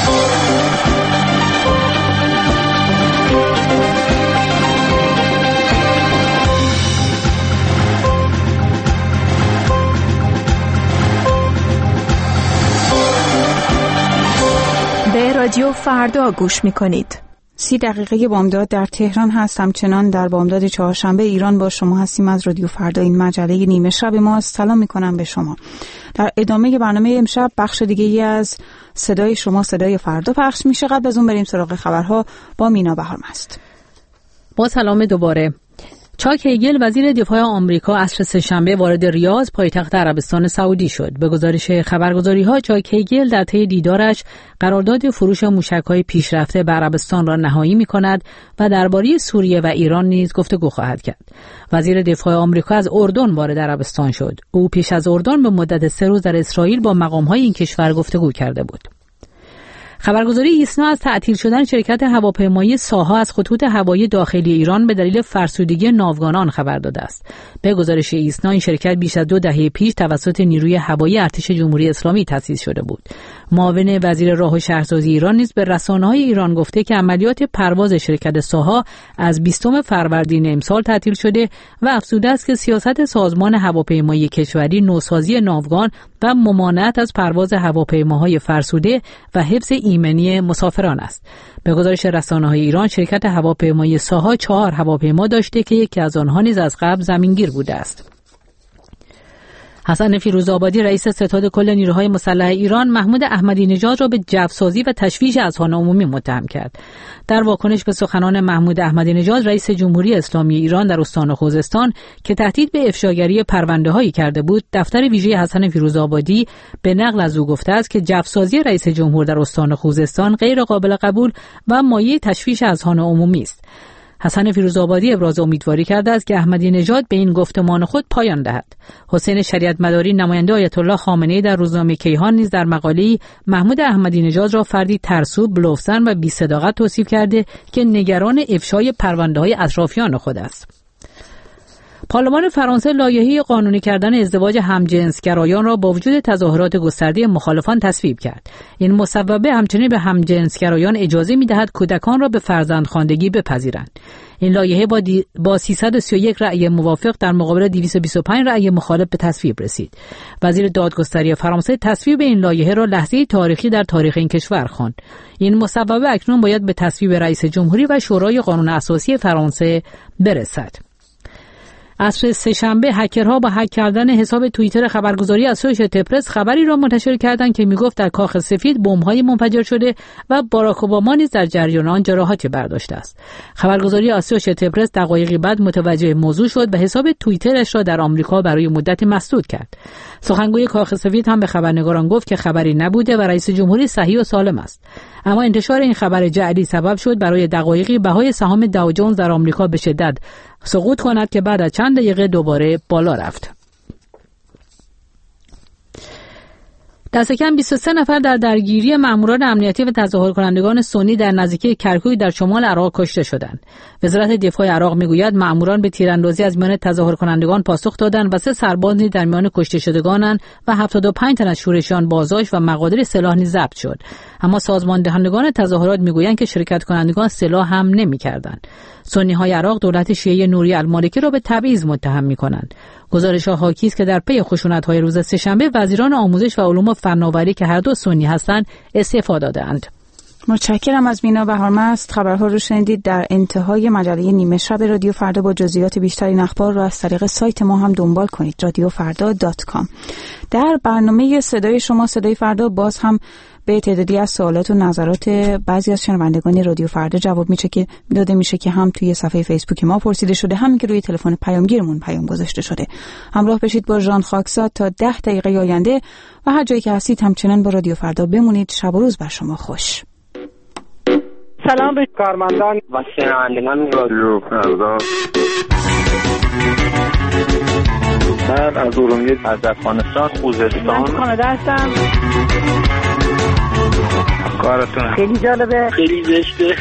رادیو فردا گوش میکنید. سی دقیقه بامداد در تهران هست. همچنان در بامداد چهارشنبه ایران با شما هستیم. از رادیو فردا، این مجله نیمه شب ما. سلام میکنم به شما. در ادامه برنامه امشب بخش دیگه ای از صدای شما، صدای فردا پخش میشه. قبل از اون بریم سراغ خبرها با مینا بهارمست. با سلام دوباره. چاک هیگل وزیر دفاع آمریکا عصر سه‌شنبه وارد ریاض پایتخت عربستان سعودی شد. به گزارش خبرگزاری‌ها چاک هیگل در طی دیدارش قرارداد فروش موشک‌های پیشرفته به عربستان را نهایی می‌کند و درباره سوریه و ایران نیز گفتگو خواهد کرد. وزیر دفاع آمریکا از اردن وارد عربستان شد. او پیش از اردن به مدت سه روز در اسرائیل با مقام‌های این کشور گفتگو کرده بود. خبرگزاری ایسنا از تعطیل شدن شرکت هواپیمایی ساها از خطوط هوایی داخلی ایران به دلیل فرسودگی ناوگانان خبر داده است. به گزارش ایسنا این شرکت بیش از دو دهه پیش توسط نیروی هوایی ارتش جمهوری اسلامی تأسیس شده بود. معاون وزیر راه و شهرسازی ایران نیز به رسانه‌های ایران گفته که عملیات پرواز شرکت ساها از بیستم فروردین امسال تعطیل شده و افزوده است که سیاست سازمان هواپیمایی کشوری نوسازی ناوگان و ممانعت از پرواز هواپیماهای فرسوده و حفظ ایمنی مسافران است. به گزارش رسانه‌های ایران شرکت هواپیمایی ساها چهار هواپیما داشته که یکی از آنها نیز از قبل زمینگیر بوده است. حسن فیروزآبادی رئیس ستاد کل نیروهای مسلح ایران محمود احمدی نژاد را به جوسازی و تشویش اذهان عمومی متهم کرد. در واکنش به سخنان محمود احمدی نژاد رئیس جمهوری اسلامی ایران در استان خوزستان که تهدید به افشاگری پرونده‌هایی کرده بود، دفتر ویژه حسن فیروزآبادی به نقل از او گفته است که جوسازی رئیس جمهور در استان خوزستان غیر قابل قبول و مایه تشویش اذهان عمومی است. حسن فیروزآبادی ابراز امیدواری کرده است که احمدی نژاد به این گفتمان خود پایان دهد. حسین شریعت مداری نماینده آیت الله خامنه‌ای در روزنامه کیهان نیز در مقاله‌ای محمود احمدی نژاد را فردی ترسو، بلوفزن و بی‌صداقت توصیف کرده که نگران افشای پرونده‌های اطرافیان خود است. پارلمان فرانسه لایحه قانونی کردن ازدواج همجنسگرایان را با وجود تظاهرات گسترده مخالفان تصویب کرد. این مصوبه همچنین به همجنسگرایان اجازه می‌دهد کودکان را به فرزندخواندگی بپذیرند. این لایحه با, دی... با سیصد و سی و یک رأی موافق در مقابل دویست و بیست و پنج رأی مخالف به تصویب رسید. وزیر دادگستری فرانسه تصویب این لایحه را لحظه تاریخی در تاریخ این کشور خواند. این مصوبه اکنون باید به تصویب رئیس جمهوری و شورای قانون اساسی فرانسه برسد. عصر سه‌شنبه هکرها با هک کردن حساب توییتر خبرگزاری اسوشییتد پرس خبری را منتشر کردند که میگفت در کاخ سفید بمب‌های منفجر شده و باراک اوباما نیز در جریان آن جراحاتی برداشته است. خبرگزاری اسوشییتد پرس دقایقی بعد متوجه موضوع شد و حساب توییترش را در آمریکا برای مدتی مسدود کرد. سخنگوی کاخ سفید هم به خبرنگاران گفت که خبری نبوده و رئیس جمهوری صحیح و سالم است. اما انتشار این خبر جعلی سبب شد برای دقایقی بهای سهام داو جونز در آمریکا به شدت سقوط کند که بعد از چند دقیقه دوباره بالا رفت. دست کم بیست و سه نفر در درگیری ماموران امنیتی و تظاهر کنندگان سنی در نزدیکی کرکوک در شمال عراق کشته شدند. وزارت دفاع عراق میگوید ماموران به تیراندازی از میان تظاهر کنندگان پاسخ دادند و سه سرباز نیز در میان کشته شدگانند و هفتاد و پنج تن از شورشیان بازداشت و مقادیر سلاح نیز ضبط شد. اما سازمان دهندگان تظاهرات میگویند که شرکت کنندگان سلاح هم نمی‌کردند. سنی‌های عراق دولت شیعه نوری المالکی را به تبعیض متهم می‌کنند. گزارش‌ها حاکی است که در پی خشونت‌های روز سه‌شنبه وزیران آموزش و علوم و فناوری که هر دو سنی هستند استعفا دادند. متشکرم از مینا بهارمست. خبرها رو شنیدید. در انتهای مجله نیمه شب رادیو فردا با جزئیات بیشتر این اخبار رو از طریق سایت ما هم دنبال کنید، رادیو فردا دات کام. در برنامه صدای شما صدای فردا باز هم به تعدادی از سوالات و نظرات بعضی از شنوندگان رادیو فردا جواب میشه که داده میشه که هم توی صفحه فیسبوک ما پرسیده شده، هم که روی تلفن پیامگیرمون پیام گذاشته شده. همراه بشید با ژان خاکساد تا ده دقیقه آینده و هر جایی که هستید همچنان با رادیو فردا بمونید. شب و روز بر شما خوش. سلام به کارمندان و شنوندگان رادیو فردا. من از ارومیه از افغانستان خوزستان من کانادا هستم. کارتون خیلی جالبه، خیلی زشته.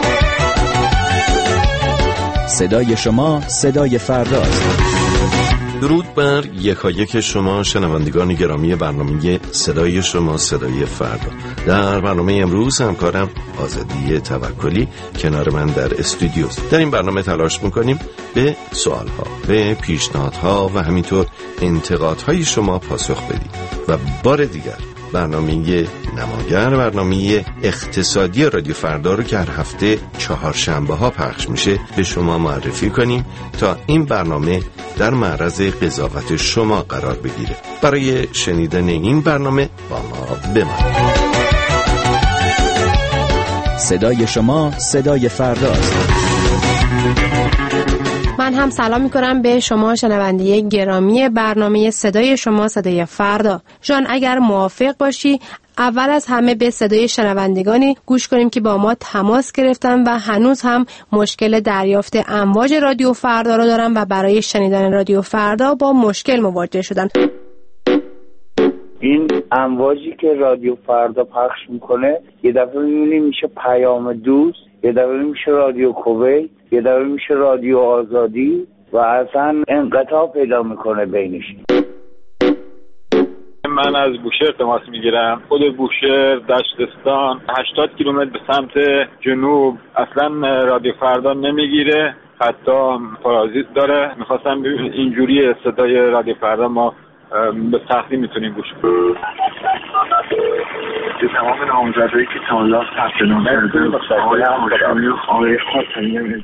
صدای شما صدای فرداست. درود بر یکایک شما شنوندگان گرامی برنامه صدای شما صدای فردا. در برنامه امروز همکارم آزادی توکلی کنار من در استودیوست. در این برنامه تلاش میکنیم به سوالها، به پیشنهادها و همینطور انتقادهای شما پاسخ بدیم و بار دیگر برنامه نماگر، برنامه اقتصادی رادیو فردا رو که هر هفته چهارشنبه ها پخش میشه به شما معرفی کنیم تا این برنامه در معرض قضاوت شما قرار بگیره. برای شنیدن این برنامه با ما بمانید. صدای شما صدای فرداست. من هم سلام میکنم به شما شنونده گرامی برنامه صدای شما صدای فردا. جان اگر موافق باشی اول از همه به صدای شنوندگانی گوش کنیم که با ما تماس گرفتن و هنوز هم مشکل دریافت امواج رادیو فردا رو دارن و برای شنیدن رادیو فردا با مشکل مواجه شدن. این امواجی که رادیو فردا پخش میکنه یه دفعه میبینیم میشه پیام دوست، یه دفعه میشه رادیو کویت، یه دفعه میشه رادیو آزادی و اصلا انقطاع پیدا میکنه بینش. من از بوشهر تماس میگیرم. خود بوشهر دشتستان هشتاد کیلومتر به سمت جنوب اصلا رادیو فردا نمیگیره، حتی پارازیت داره. میخواستم اینجوری صدای رادیو فردا ما به سختی میتونیم گوش کنیم. به تمام نامزدایی که تا حالا ثبت نام کردن آقای آقای آقای خاتمی.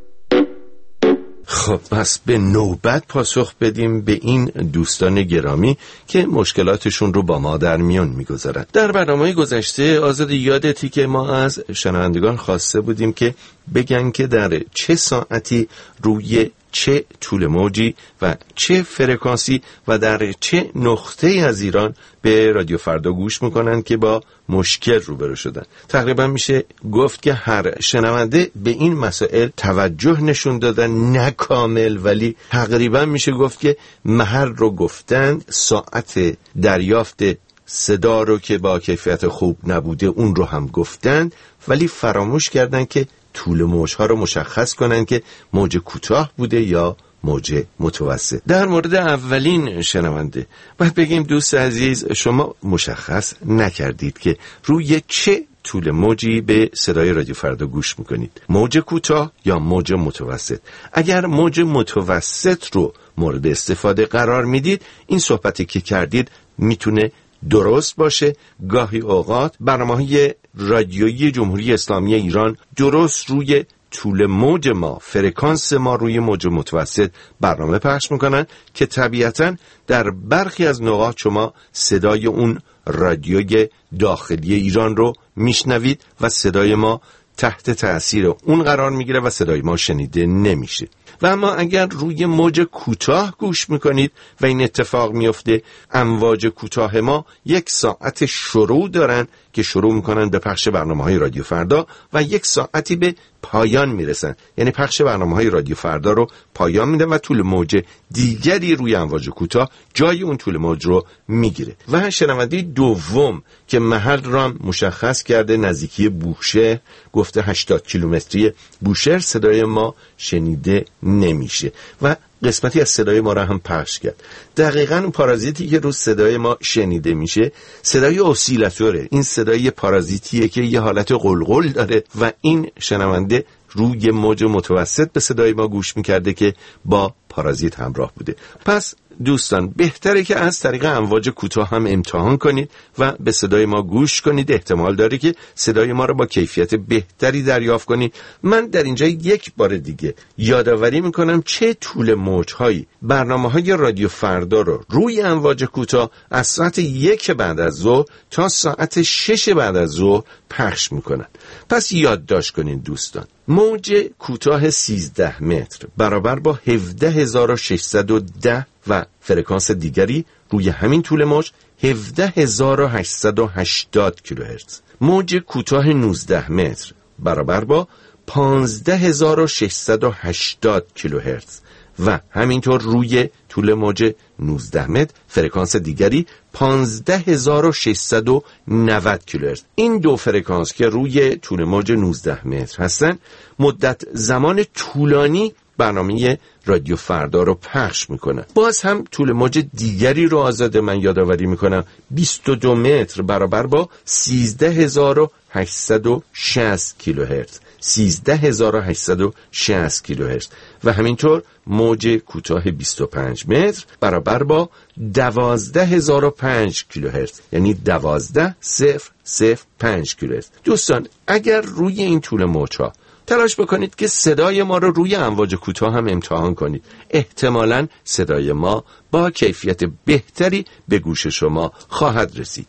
خب پس به نوبت پاسخ بدیم به این دوستان گرامی که مشکلاتشون رو با ما در میان میگذارن. در برنامه گذشته آزادی یادتی که ما از شنوندگان خواسته بودیم که بگن که در چه ساعتی روی چه طول موجی و چه فرکانسی و در چه نقطه از ایران به رادیو فردا گوش میکنن که با مشکل روبرو شدن. تقریبا میشه گفت که هر شنونده به این مسائل توجه نشون دادن، نه کامل ولی تقریبا میشه گفت که محل رو گفتن، ساعت دریافت صدا رو که با کیفیت خوب نبوده اون رو هم گفتن، ولی فراموش کردن که طول موجها رو مشخص کنن که موج کوتاه بوده یا موج متوسط. در مورد اولین شنونده باید بگیم دوست عزیز شما مشخص نکردید که روی چه طول موجی به صدای رادیو فردا گوش میکنید، موج کوتاه یا موج متوسط. اگر موج متوسط رو مورد استفاده قرار میدید این صحبتی که کردید میتونه درست باشه. گاهی اوقات برنامه‌های رادیویی جمهوری اسلامی ایران درست روی طول موج ما، فرکانس ما روی موج متوسط برنامه پخش میکنن که طبیعتاً در برخی از نقاط شما صدای اون رادیوی داخلی ایران رو میشنوید و صدای ما تحت تأثیر اون قرار میگیره و صدای ما شنیده نمیشه. و اما اگر روی موج کوتاه گوش میکنید و این اتفاق میفته، امواج کوتاه ما یک ساعت شروع دارن که شروع میکنن به پخش برنامه‌های رادیو فردا و یک ساعتی به پایان میرسن، یعنی پخش برنامه‌های رادیو فردا رو پایان میدن و طول موج دیگری روی امواج کوتاه جای اون طول موج رو میگیره. و شنونده دوم که محل را مشخص کرده نزدیکی بوشهر، گفته هشتاد کیلومتری بوشهر صدای ما شنیده نمیشه و قسمتی از صدای ما را هم پخش کرد. دقیقاً پارازیتی که رو صدای ما شنیده میشه صدای اسیلاتوره. این صدای پارازیتیه که یه حالت قلقل داره و این شنونده روی موج متوسط به صدای ما گوش میکرده که با پارازیت همراه بوده. پس دوستان بهتره که از طریق امواج کوتاه هم امتحان کنید و به صدای ما گوش کنید. احتمال داره که صدای ما رو با کیفیت بهتری دریافت کنید. من در اینجا یک بار دیگه یادآوری میکنم چه طول موجهایی برنامه‌های رادیو فردا رو روی امواج کوتاه از ساعت یک بعد از ظهر تا ساعت شش بعد از ظهر پخش میکنن. پس یادداشت کنین دوستان. موج کوتاه سیزده متر برابر با هفده هزار و ششصد و ده و فرکانس دیگری روی همین طول موج هفده هزار و هشتصد و هشتاد کیلوهرتز. موج کوتاه نوزده متر برابر با پانزده هزار و ششصد و هشتاد کیلوهرتز و همینطور روی طول موج نوزده متر فرکانس دیگری پانزده هزار و ششصد و نود کیلوهرتز. این دو فرکانس که روی طول موج نوزده متر هستن مدت زمان طولانی برنامه رادیو فردا رو پخش میکنن. باز هم طول موج دیگری رو آزاده من یادآوری میکنم، بیست و دو متر برابر با سیزده هزار و هشتصد و شصت کیلوهرتز، سیزده هزار و هشتصد و شصت کیلوهرتز و همینطور موج کوتاه بیست و پنج متر برابر با دوازده هزار و پنج کیلوهرتز، یعنی دوازده صفر صفر پنج کیلوهرتز. دوستان اگر روی این طول موج‌ها تلاش بکنید که صدای ما رو روی امواج کوتاه هم امتحان کنید، احتمالاً صدای ما با کیفیت بهتری به گوش شما خواهد رسید.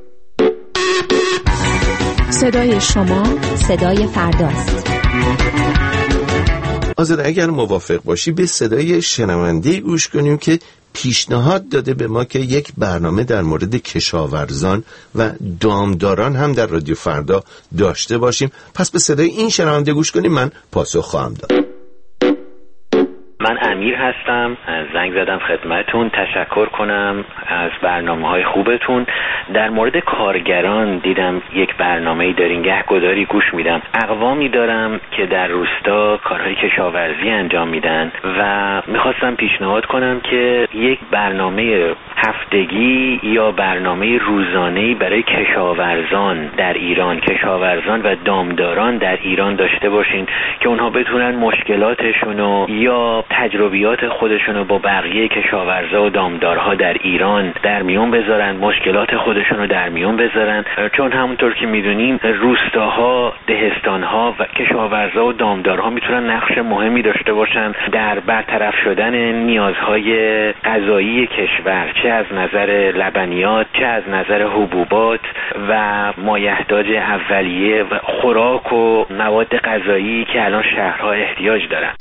صدای شما صدای فرداست. آزاده اگر موافق باشی به صدای شنونده گوش کنیم که پیشنهاد داده به ما که یک برنامه در مورد کشاورزان و دامداران هم در رادیو فردا داشته باشیم. پس به صدای این شنونده گوش کنیم، من پاسخ خواهم داد. من امیر هستم، زنگ زدم خدمتون تشکر کنم از برنامه‌های خوبتون. در مورد کارگران دیدم یک برنامه‌ای دارین، گهگداری گوش میدم. اقوامی دارم که در روستا کارهای کشاورزی انجام میدن و میخواستم پیشنهاد کنم که یک برنامه هفتگی یا برنامه روزانه‌ای برای کشاورزان در ایران، کشاورزان و دامداران در ایران داشته باشین که اونها بتونن مشکلاتشونو یا تجربیات خودشونو با بقیه کشاورزا و دامدارها در ایران در میون بذارن، مشکلات خودشونو در میون بذارن، چون همونطور که میدونیم روستاها، دهستانها و کشاورزا و دامدارها میتونن نقش مهمی داشته باشن در برطرف شدن نیازهای غذایی کشور، چه از نظر لبنیات، چه از نظر حبوبات و مایحتاج اولیه و خوراک و مواد غذایی که الان شهرها احتیاج دارن.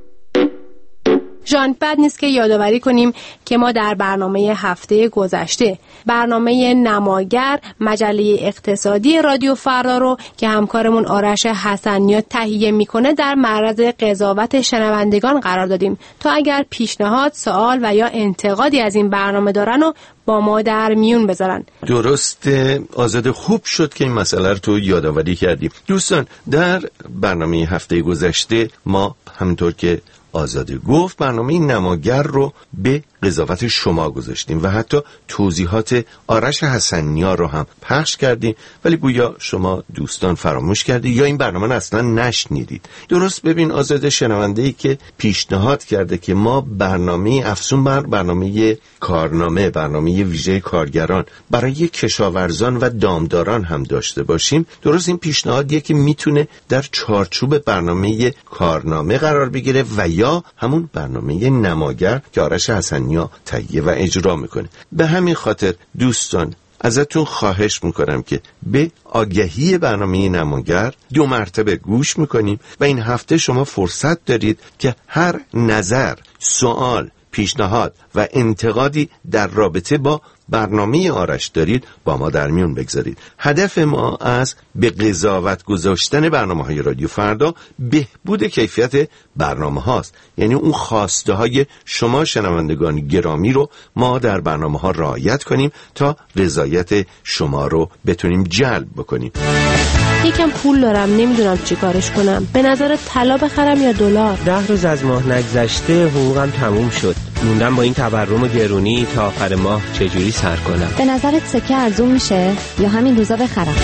جان، بد نیست که یادآوری کنیم که ما در برنامه هفته گذشته برنامه نماگر مجله اقتصادی رادیو فردا رو که همکارمون آرش حسنیات تهیه میکنه در معرض قضاوت شنوندگان قرار دادیم تا اگر پیشنهاد، سوال و یا انتقادی از این برنامه دارن و با ما در میون بذارن. درست آزاده، خوب شد که این مسئله رو تو یادآوری کردیم. دوستان در برنامه هفته گذشته ما همونطور که آزاده گفت برنامه نماگر رو به قضاوت شما گذاشتیم و حتی توضیحات آرش حسنیار رو هم پخش کردیم، ولی گویا شما دوستان فراموش کردید یا این برنامه رو اصلا نشنیدید. درست ببین آزاده، شنونده‌ای که پیشنهاد کرده که ما برنامه افزون بر برنامه کارنامه، برنامه ویژه کارگران برای کشاورزان و دامداران هم داشته باشیم، درست این پیشنهادیه که میتونه در چارچوب برنامه کارنامه قرار بگیره و یا همون برنامه نماگر که آرش حسنیار تهیه و اجرا میکنه. به همین خاطر دوستان ازتون خواهش میکنم که به آگهی برنامه نماگر دو مرتبه گوش میکنیم و این هفته شما فرصت دارید که هر نظر، سوال، پیشنهاد و انتقادی در رابطه با برنامه آرش دارید با ما در میون بگذارید. هدف ما از به قضاوت گذاشتن برنامه‌های رادیو فردا بهبود کیفیت برنامه هاست، یعنی اون خواسته های شما شنوندگان گرامی رو ما در برنامه ها رعایت کنیم تا رضایت شما رو بتونیم جلب بکنیم. یکم پول دارم، نمیدونم چی کارش کنم. به نظر طلا بخرم یا دلار؟ ده روز از ماه نگذشته حقوقم تموم شد. موندم با این تورم و گرونی تا آخر ماه چجوری سر کنم. به نظرت سکه ارزون میشه یا همین روزا بخرم؟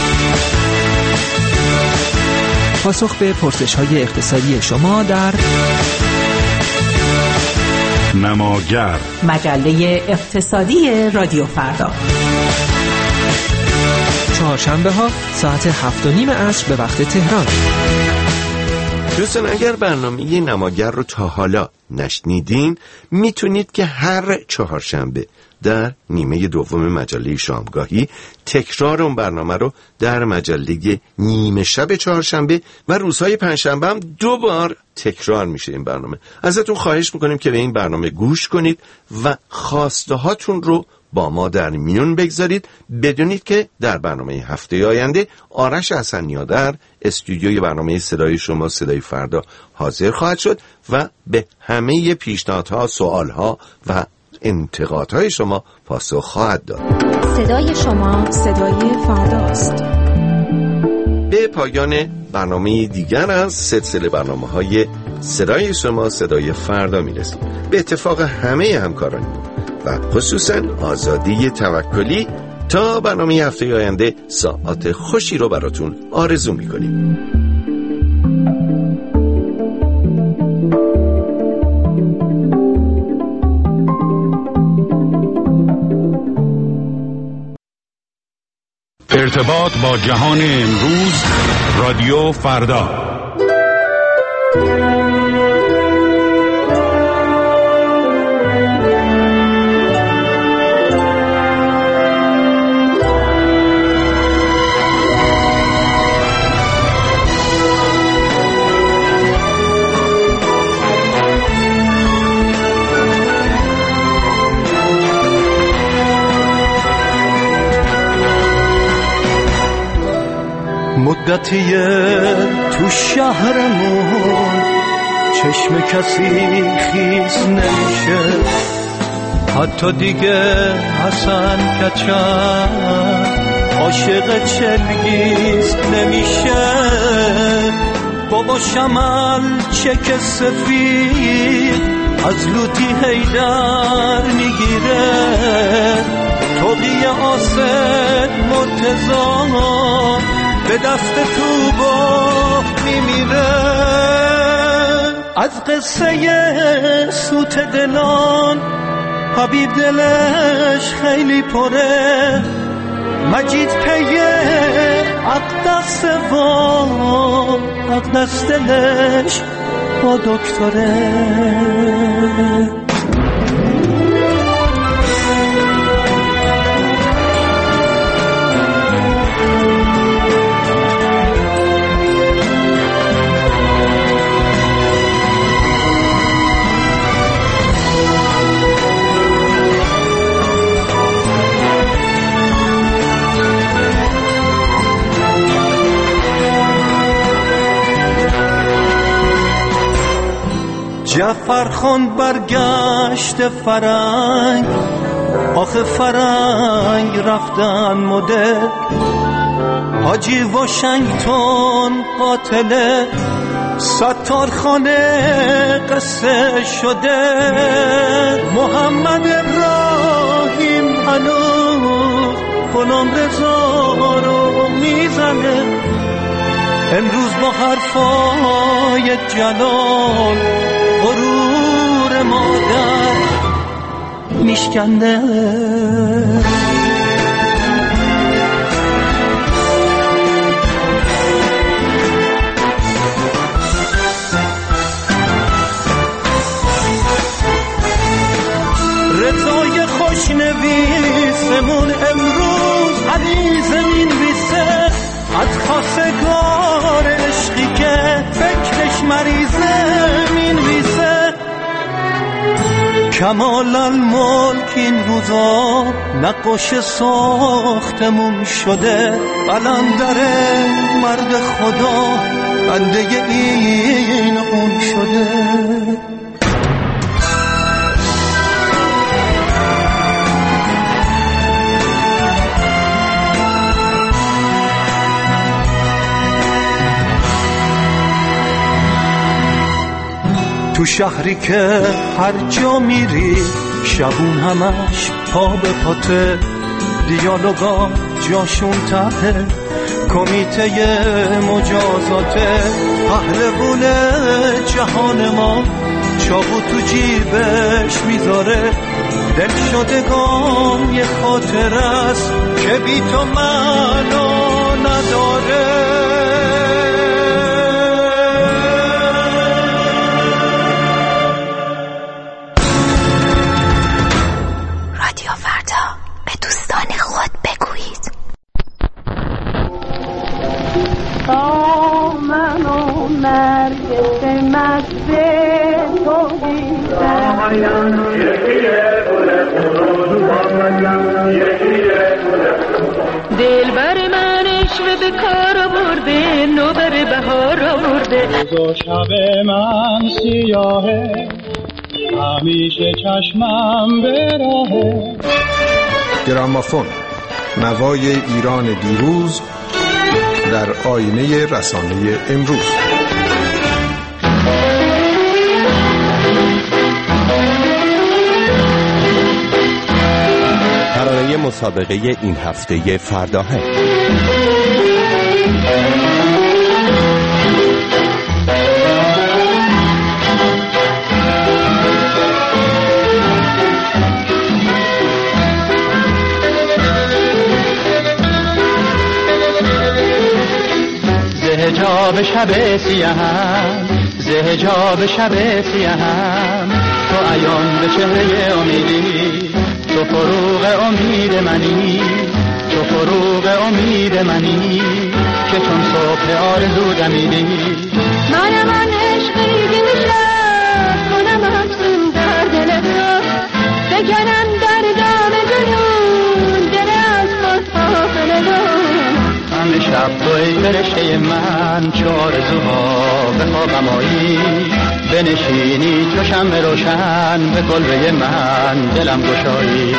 پاسخ به پرسش‌های اقتصادی شما در نماگر، مجله اقتصادی رادیو فردا. چهارشنبه ها ساعت هفت و نیم عصر به وقت تهران. دوستان اگر برنامه نماگر رو تا حالا نشنیدین، میتونید که هر چهارشنبه در نیمه دوم مجله شامگاهی تکرار اون برنامه رو در مجله نیمه شب چهارشنبه و روزهای پنجشنبه هم دو بار تکرار میشه این برنامه. ازتون خواهش میکنیم که به این برنامه گوش کنید و خواسته هاتون رو با ما در میون بگذارید. بدونید که در برنامه هفته آینده آرش حسنیار در استودیوی برنامه صدای شما صدای فردا حاضر خواهد شد و به همه پیشنهادها، سوالها و انتقادهای شما پاسخ خواهد داد. صدای شما صدای فرداست. به پایان برنامه دیگر از سلسله برنامه‌های صدای شما صدای فردا میرسیم. به اتفاق همه همکاران و خصوصا آزادی توکلی تا برنامه هفته آینده ساعات خوشی رو براتون آرزو میکنیم. ارتباط با جهان امروز، رادیو فردا. مدتیه تو شهرمون چشم کسی خیز نمیشه، حتی دیگه حسن کچن عاشق چلگیز نمیشه. بابا شمال چک سفید از لوتی هیدر میگیره، توقی آسد مرتضی به دست تو با میمیره. از قصه سوت دلان حبیب دلش خیلی پره، مجید پیه اقدس و اقدس دلش با دکتره. جعفر خان برگشت فرنگ، آخه فرنگ رفتن مده. حاجی واشنگتن قاتل ستار خانه قصه شده. محمد ابراهیم هنوز غلام رضا رو میزنه، امروز با حرفای جلال غرور مادر میشکنه. رضای خوشنویسمون امروز علیزه مینویسه از خواستگار عشقی که فکرش مریضه مینویسه. کمال الملک این روزا نقاش ساختمون شده، قلندر مرد خدا بنده این اون شده. تو شهری که هر جا میری شبون همش پا به پاته، دیالوگا جاشون تهه، کمیته مجازاته. پهلوون جهان ما چاقو تو جیبش میذاره، دل شدگان یه خاطر است که بی تو معنا نداره. دل بر من عشق به کار برده، نوبر بهار آورده. روز شب من سیاهه، همیشه چشمم به راهه. گرامافون، نوای ایران دیروز در آینه رسانه امروز. ترانه مسابقه این هفته فرداهنگ. زهجاب شب سیاهم زهجاب شب سیاهم تو عیان به چهره امیدی تو فروغ امید منی تو فروغ امید منی که چون صبح آرزو دمیدی منم آن عشقی که نشد کنم افسون در دل تو بکنم در دام جنون دل از خود غافل دو همه شب توی فرشته من چه آرزوها به خوابم آیی بنشینی چو شمع روشن به کلبه من دلم گشایی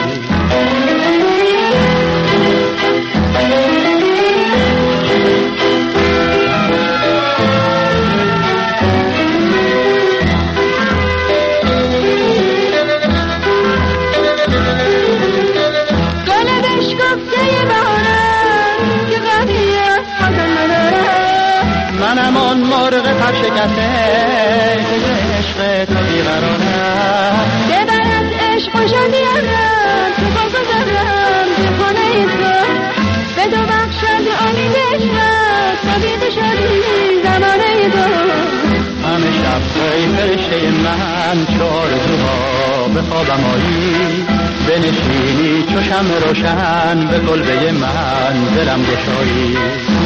منم آن مرغ پر شکسته که عشق تو بیقرارم ببر از عشق و شدیانم تو بگذارم تو خانه تو به دو بخشد امید عشقت طبیب شدی زمانه تو همه شب توی فرشته من چه آرزوها به خوابم آیی بنشینی چو شمع روشن به کلبه من دلم گشایی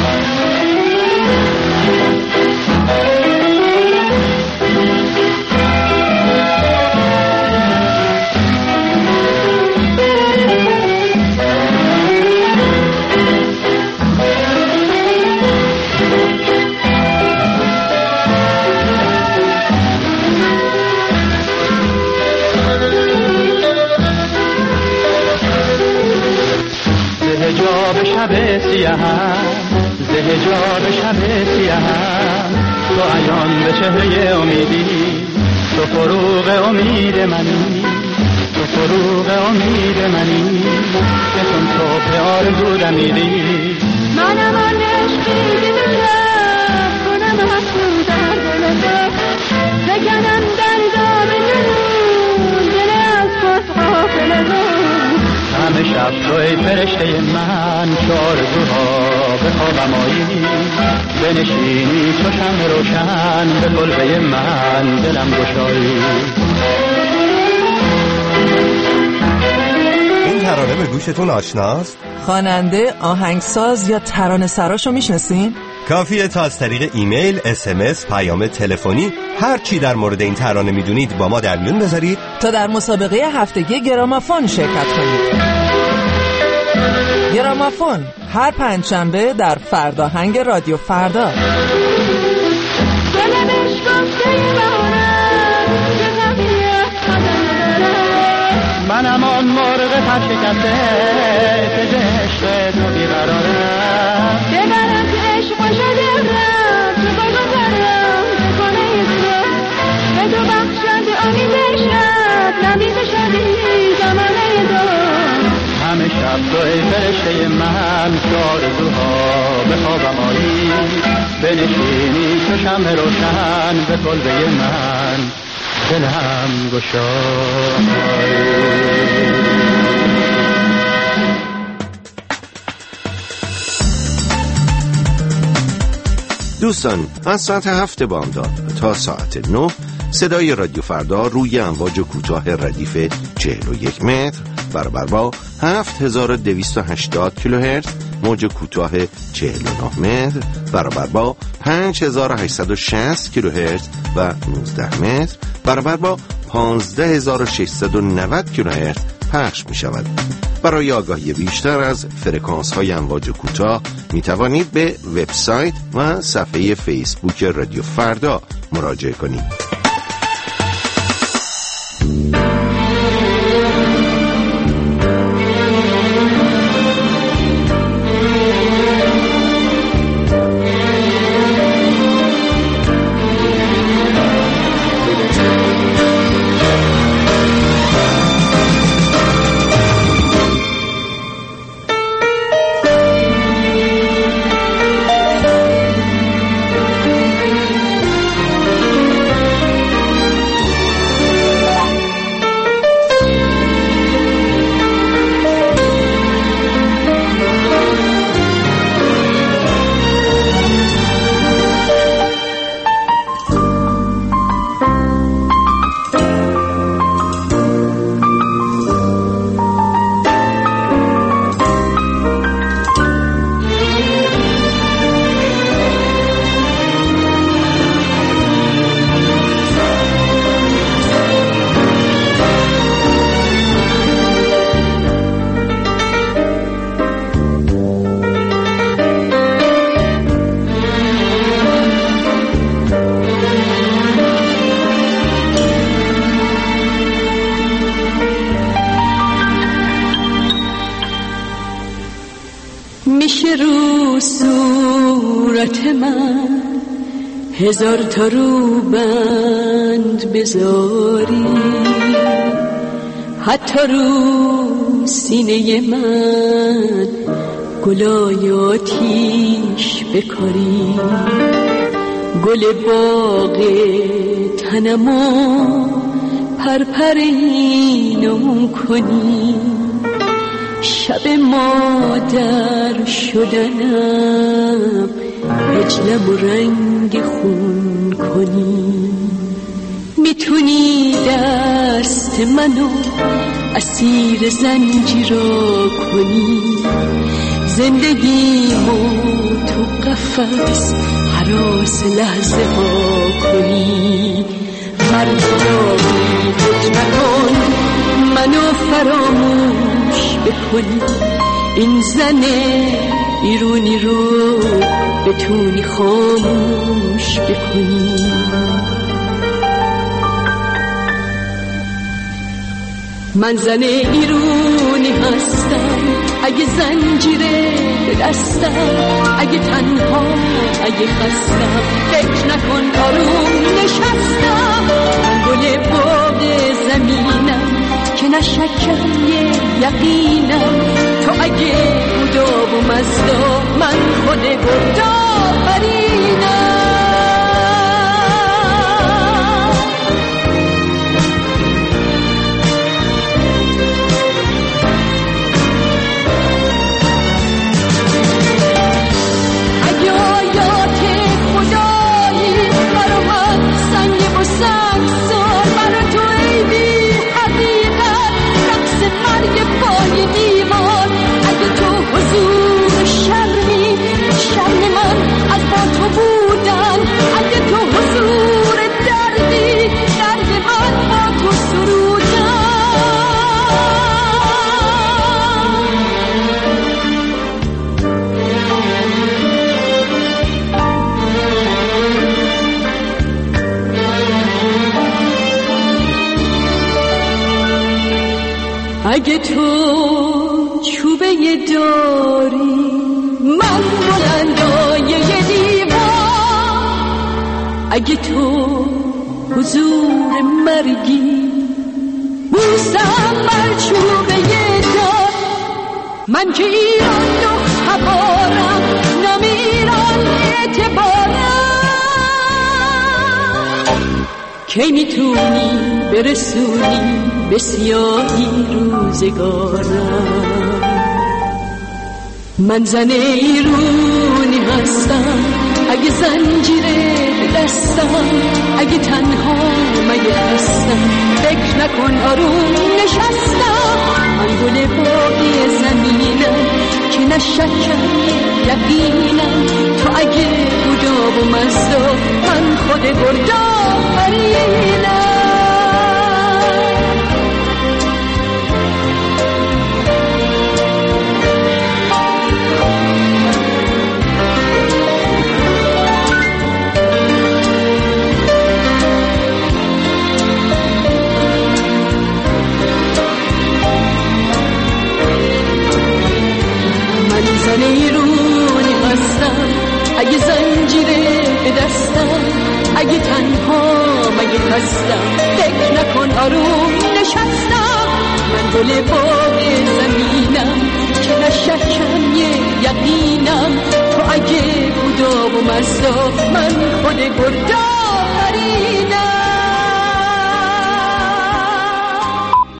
زهجاب شب سیاهم زهجاب شب سیاهم تو عیان به چهره امیدی تو فروغ امید منی تو فروغ امید منی که چون صبح آرزو دمیدی منم آن عشقی که نشد کنم افسون در دل تو بکنم در دام جنون دل از خود غافل دو همه شب توی فرشته من چه آرزوها به خوابم آیی بنشینی چو شمع روشن به کلبه من دلم گشایی این ترانه به گوشتون آشناست؟ خواننده، آهنگساز یا ترانه سراشو میشناسین؟ کافیه تا از طریق ایمیل، اس ام اس، پیام تلفنی هر چی در مورد این ترانه میدونید با ما در میون بذارید تا در مسابقه هفتگی گرامافون شرکت کنید. گرامافون هر پنجشنبه در فرداهنگ رادیو فردا. منم آن مرغ پر شکسته که عشق تو بیقرارم ببر از عشق و شدیانم تو بگذارم تو خانه تو به دو بخشد امید عشقت طبیب شدی زمانه تو همه شب توی فرشته من چه آرزوها به خوابم آیی بنشینی چو شمع روشن به کلبه من دلم گشایی. دوستان، از ساعت هفت بامداد تا ساعت نه صدای رادیو فردا روی امواج کوتاه ردیف چهل و یک متر برابر با هفت هزار و دویست و هشتاد کیلوهرتز، موج کوتاه چهل و نه متر برابر با پنج هزار و هشتصد و شصت کیلوهرتز و نوزده متر برابر با پانزده هزار و ششصد و نود کیلوهرتز پخش می شود. برای آگاهی بیشتر از فرکانس های امواج کوتاه می توانید به وبسایت و صفحه فیسبوک رادیو فردا مراجعه کنید. میشه رو صورت من هزار تا رو بند بذاری، حتی رو سینه من گلای آتیش بکاری، گل باغ تنمو پرپرینم کنی، شب مادر شدنم هجلم و رنگ خون کنی. میتونی دست منو اسیر زنجیرا کنی، زندگیمو تو قفس هراس لحظه ها کنی. مرگی فکر نکن منو فراموش بکنی، این زن ایرونی رو بتونی خاموش بکنی. من زن ایرونی هستم، اگه زنجیره به دستم، اگه تنها اگه خستم، فکر نکن آروم نشستم. من گل باغ زمینم که نشکم یه یقینم، تو اگه بودا و مزدا من خود بردا برینم. اگه تو چوبه داری من بلندای دیوار، اگه تو حضور مرگی بوسم بر چوبه دار، من که ایران دو خبارم نمیران اعتبارم. کی میتونی برسونی به سیاهی روزگارم؟ من زن ایرونی هستم، اگه زنجیره به دستم، اگه تنها مگه هستم، فکر نکن آروم نشستم. من گل باقی زمینم که نشکم یقینم، تو اگه بودا و مزدا من خود بردا برینم. زن ایرونی هستم، اگه زنجیره به دستم، اگه تنها مگه هستم، فکر نکن آروم نشستم. من گل باغ زمینم که نشکم یه یقینم، تو اگه بودا و مزدا من خود گردا برینم.